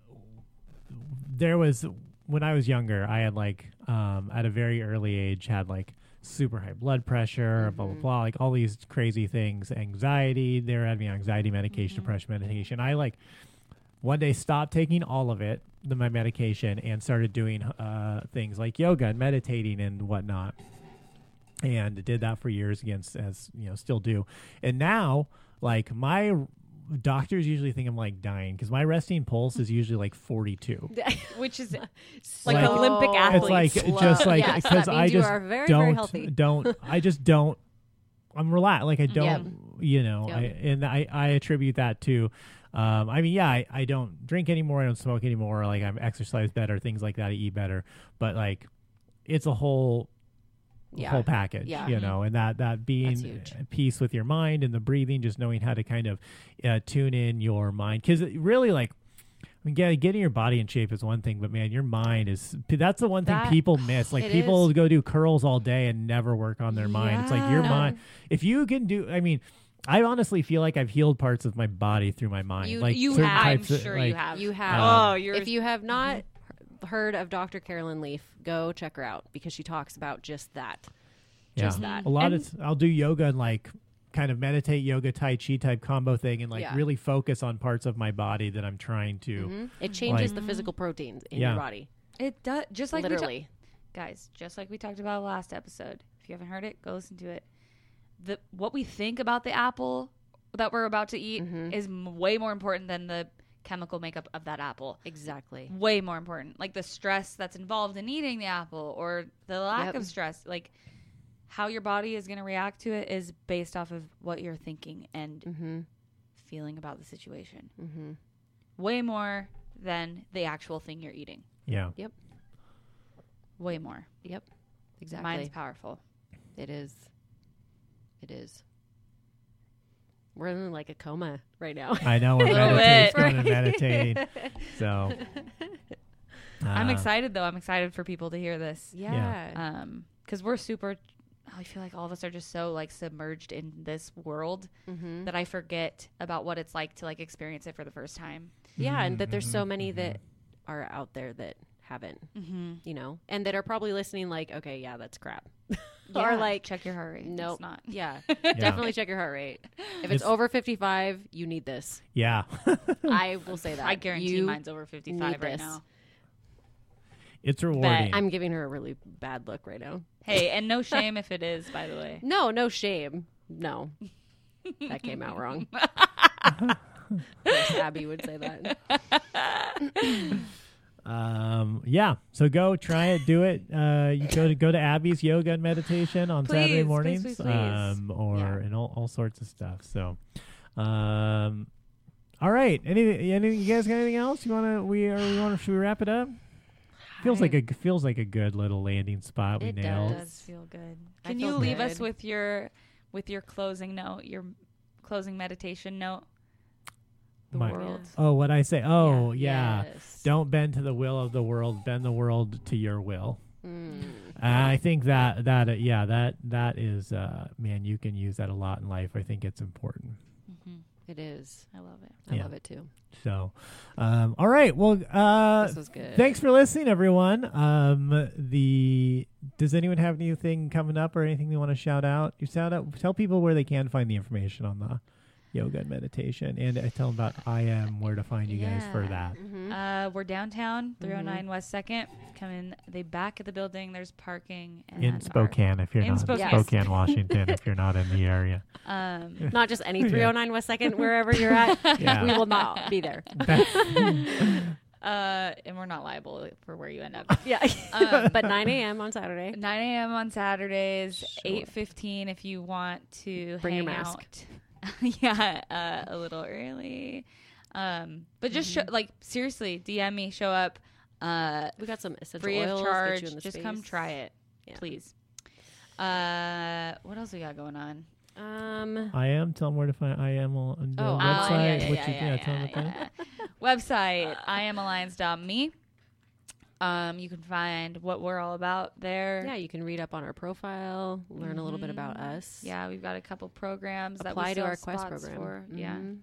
there was when I was younger, I had like, um, at a very early age, had like super high blood pressure, blah blah blah, like all these crazy things, anxiety. They were having anxiety medication, depression medication. I like one day stopped taking all of it, the my medication, and started doing uh, things like yoga and meditating and whatnot. And did that for years against, as you know, still do. And now, like, my doctors usually think I'm like dying, because my resting pulse is usually like forty-two. Which is Like Like- Olympic athletes. It's like just like Yes, because that I means you just are very, very don't healthy. don't I just don't I'm relaxed. Like I don't Yep. you know Yep. I, and I I attribute that to. Um, I mean, yeah, I, I don't drink anymore. I don't smoke anymore. Like I'm exercise better, things like that. I eat better, but like it's a whole Yeah. whole package, Yeah. you know, and that that being huge. at peace with your mind and the breathing, just knowing how to kind of uh, tune in your mind, because really, like, I mean, getting, getting your body in shape is one thing, but man, your mind is that's the one thing That- people miss. Like it people is. go do curls all day and never work on their mind. It's like your Yeah. mind. If you can do, I mean. I honestly feel like I've healed parts of my body through my mind. You- like you certain have. I'm types of, sure like, you have. You have. Um, oh, you're If you have not he- heard of Doctor Carolyn Leaf, go check her out, because she talks about just that. Just Yeah. that. A lot And- of t- I'll do yoga and like kind of meditate, yoga, tai chi type combo thing, and like Yeah. really focus on parts of my body that I'm trying to. Mhm. It changes Like- the physical proteins in Yeah. your body. it does just like we ta- Literally. guys, just like we talked about last episode. If you haven't heard it, go listen to it. The what we think about the apple that we're about to eat Mhm. is m- way more important than the chemical makeup of that apple. Exactly. Way more important. Like the stress that's involved in eating the apple or the lack Yep. of stress. Like how your body is going to react to it is based off of what you're thinking and Mm-hmm. feeling about the situation. Mm-hmm. Way more than the actual thing you're eating. Yeah. Way more. Yep. Exactly. Mine's powerful. It is. It is. We're in like a coma right now. I know we're Little meditating, bit. going and meditating. So I'm uh, excited though. I'm excited for people to hear this. Yeah. Um, because we're super. I feel like all of us are just so like submerged in this world Mm-hmm. that I forget about what it's like to like experience it for the first time. Yeah, and that there's so Mhm, many mhm. that are out there that haven't, Mm-hmm. you know, and that are probably listening like, okay, yeah, that's crap. Or Or like like, check your heart rate. nope. It's not. yeah, Yeah. definitely check your heart rate. If it's, It's- over fifty-five, you need this. Yeah. I will say that. I guarantee you mine's over fifty-five need right this. now. It's rewarding. I'm giving her a really bad look right now. Hey, and no shame if it is, by the way. No, no shame. No. That came out wrong. Wish Abby would say that. Um, yeah. So go try it, do it. Uh, you go to go to Abby's yoga and meditation on Please, Saturday please, mornings, please, please. um, or Yeah. and all, all sorts of stuff. So, um, all right. Any, any you guys got anything else you want to? We or we want to? Should we wrap it up? Feels like a feels like a good little landing spot we It nailed. It does feel good. I Can feel you leave us good. with your with your closing note, your closing meditation note? The My- world. Oh, what I say? Oh, yeah. Yes. Don't bend to the will of the world. Bend the world to your will. Mm. I think that that uh, yeah that that is uh, man, you can use that a lot in life. I think it's important. Mm-hmm. It is. I love it. I Yeah. love it too. So, um, all right. Well, uh, This was good. thanks for listening, everyone. Um, the does anyone have anything coming up or anything they want to shout out? You shout out. Tell people where they can find the information on the yoga and meditation, and I tell them about I am where to find you guys for Yeah. that. Mm-hmm. Uh, we're downtown, three oh nine West Second. Come in the back of the building. There's parking and In our- Spokane, if you're In not Spokane. Spokane, Washington, if you're not in the area. Um, Not just any three oh nine West Second, wherever you're at. Yeah. We will not be there. uh, and we're not liable for where you end up. Yeah. Um, but nine a.m. on Saturday. nine a.m. on Saturdays, Sure. eight fifteen if you want to Bring hang your mask. out. yeah, uh, a little early. Um, but just show, like seriously, D M me, show up. Uh, We got some essential free oils. of get charge. you in the Just space. come try it, Yeah. please. Uh, what else we got going on? Um, I am. Tell them where to find I am on the Oh, website. Oh, yeah, yeah, which yeah, is, yeah, tell them yeah, about that. yeah. Website, I am alliance dot me. Um, you can find what we're all about there. yeah, you can read up on our profile, learn a little bit about Mhm. us. Yeah, we've got a couple programs that we Apply to still our have Quest spots program. for. Yeah, Mhm.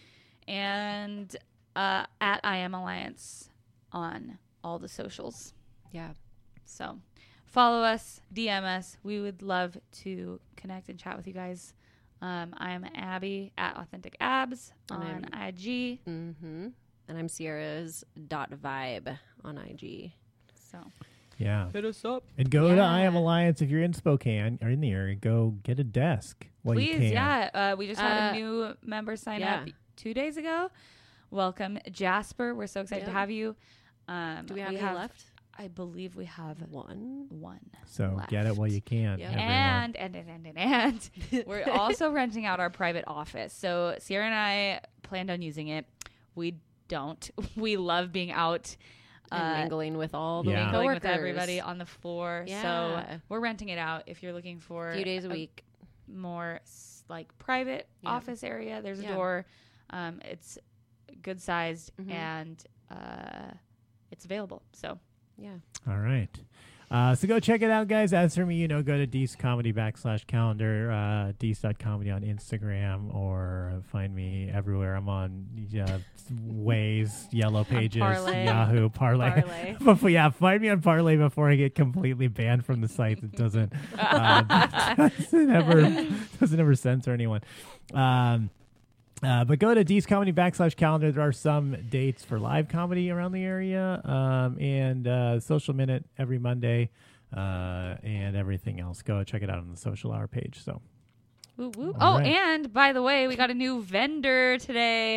and uh, at I am alliance on all the socials. Yeah. So follow us, D M us. We would love to connect and chat with you guys. Um, I am Abby at Authentic Abs And on I'm- I G. Mm-hmm. And I'm Sierra's dot vibe on I G. So Yeah. Hit us up. And go to I Am Yeah. Alliance if you're in Spokane or in the area. Go get a desk. While you please, can. yeah. Uh, we just had Uh, a new member sign yeah. up two days ago. Welcome, Jasper. We're so excited to Yep. have you. Um, Do we have any left? I believe we have One. one. So get it while you can. Yeah. everyone. And, and and and and and we're also renting out our private office. So Sierra and I planned on using it. We don't. We love being out And uh, mingling with all the Yeah. mingling with coworkers. everybody on the floor. Yeah. So we're renting it out. If you're looking for a few days a week. more s- like private Yeah. office area, there's a Yeah. door. Um, it's good sized Mhm. and uh, it's available. So Yeah. All right. Uh, so go check it out, guys. As for me, you know, go to Deece Comedy backslash calendar, uh, Deece dot comedy on Instagram, or find me everywhere. I'm on uh, Waze, Yellow Pages, Parlay. Yahoo, Parlay. Parlay. Before, yeah, find me on Parlay before I get completely banned from the site. That doesn't uh, doesn't ever doesn't ever censor anyone. Um, uh, but go to Deece Comedy backslash calendar. There are some dates for live comedy around the area, um, and uh, Social Minute every Monday, uh, and everything else. Go check it out on the Social Hour page. So woo woo. All Oh, right. and by the way, we got a new vendor today.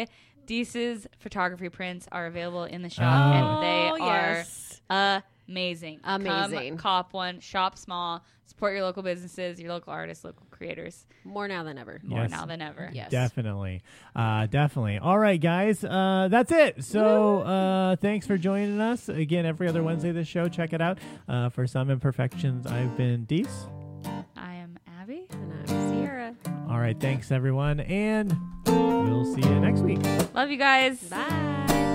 Deese's photography prints are available in the shop, Oh. and they Oh, are yes. amazing. Amazing. Come cop one, shop small, support your local businesses, your local artists, local creators. More now than ever. More Yes. now than ever. Yes. Definitely. Uh, definitely. All right, guys. Uh, that's it. So uh, thanks for joining us. Again, every other Wednesday, this show. Check it out. Uh, for Some Imperfections, I've been Dees. I am Abby. And I'm Sierra. All right. Thanks, everyone. And we'll see you next week. Love you guys. Bye.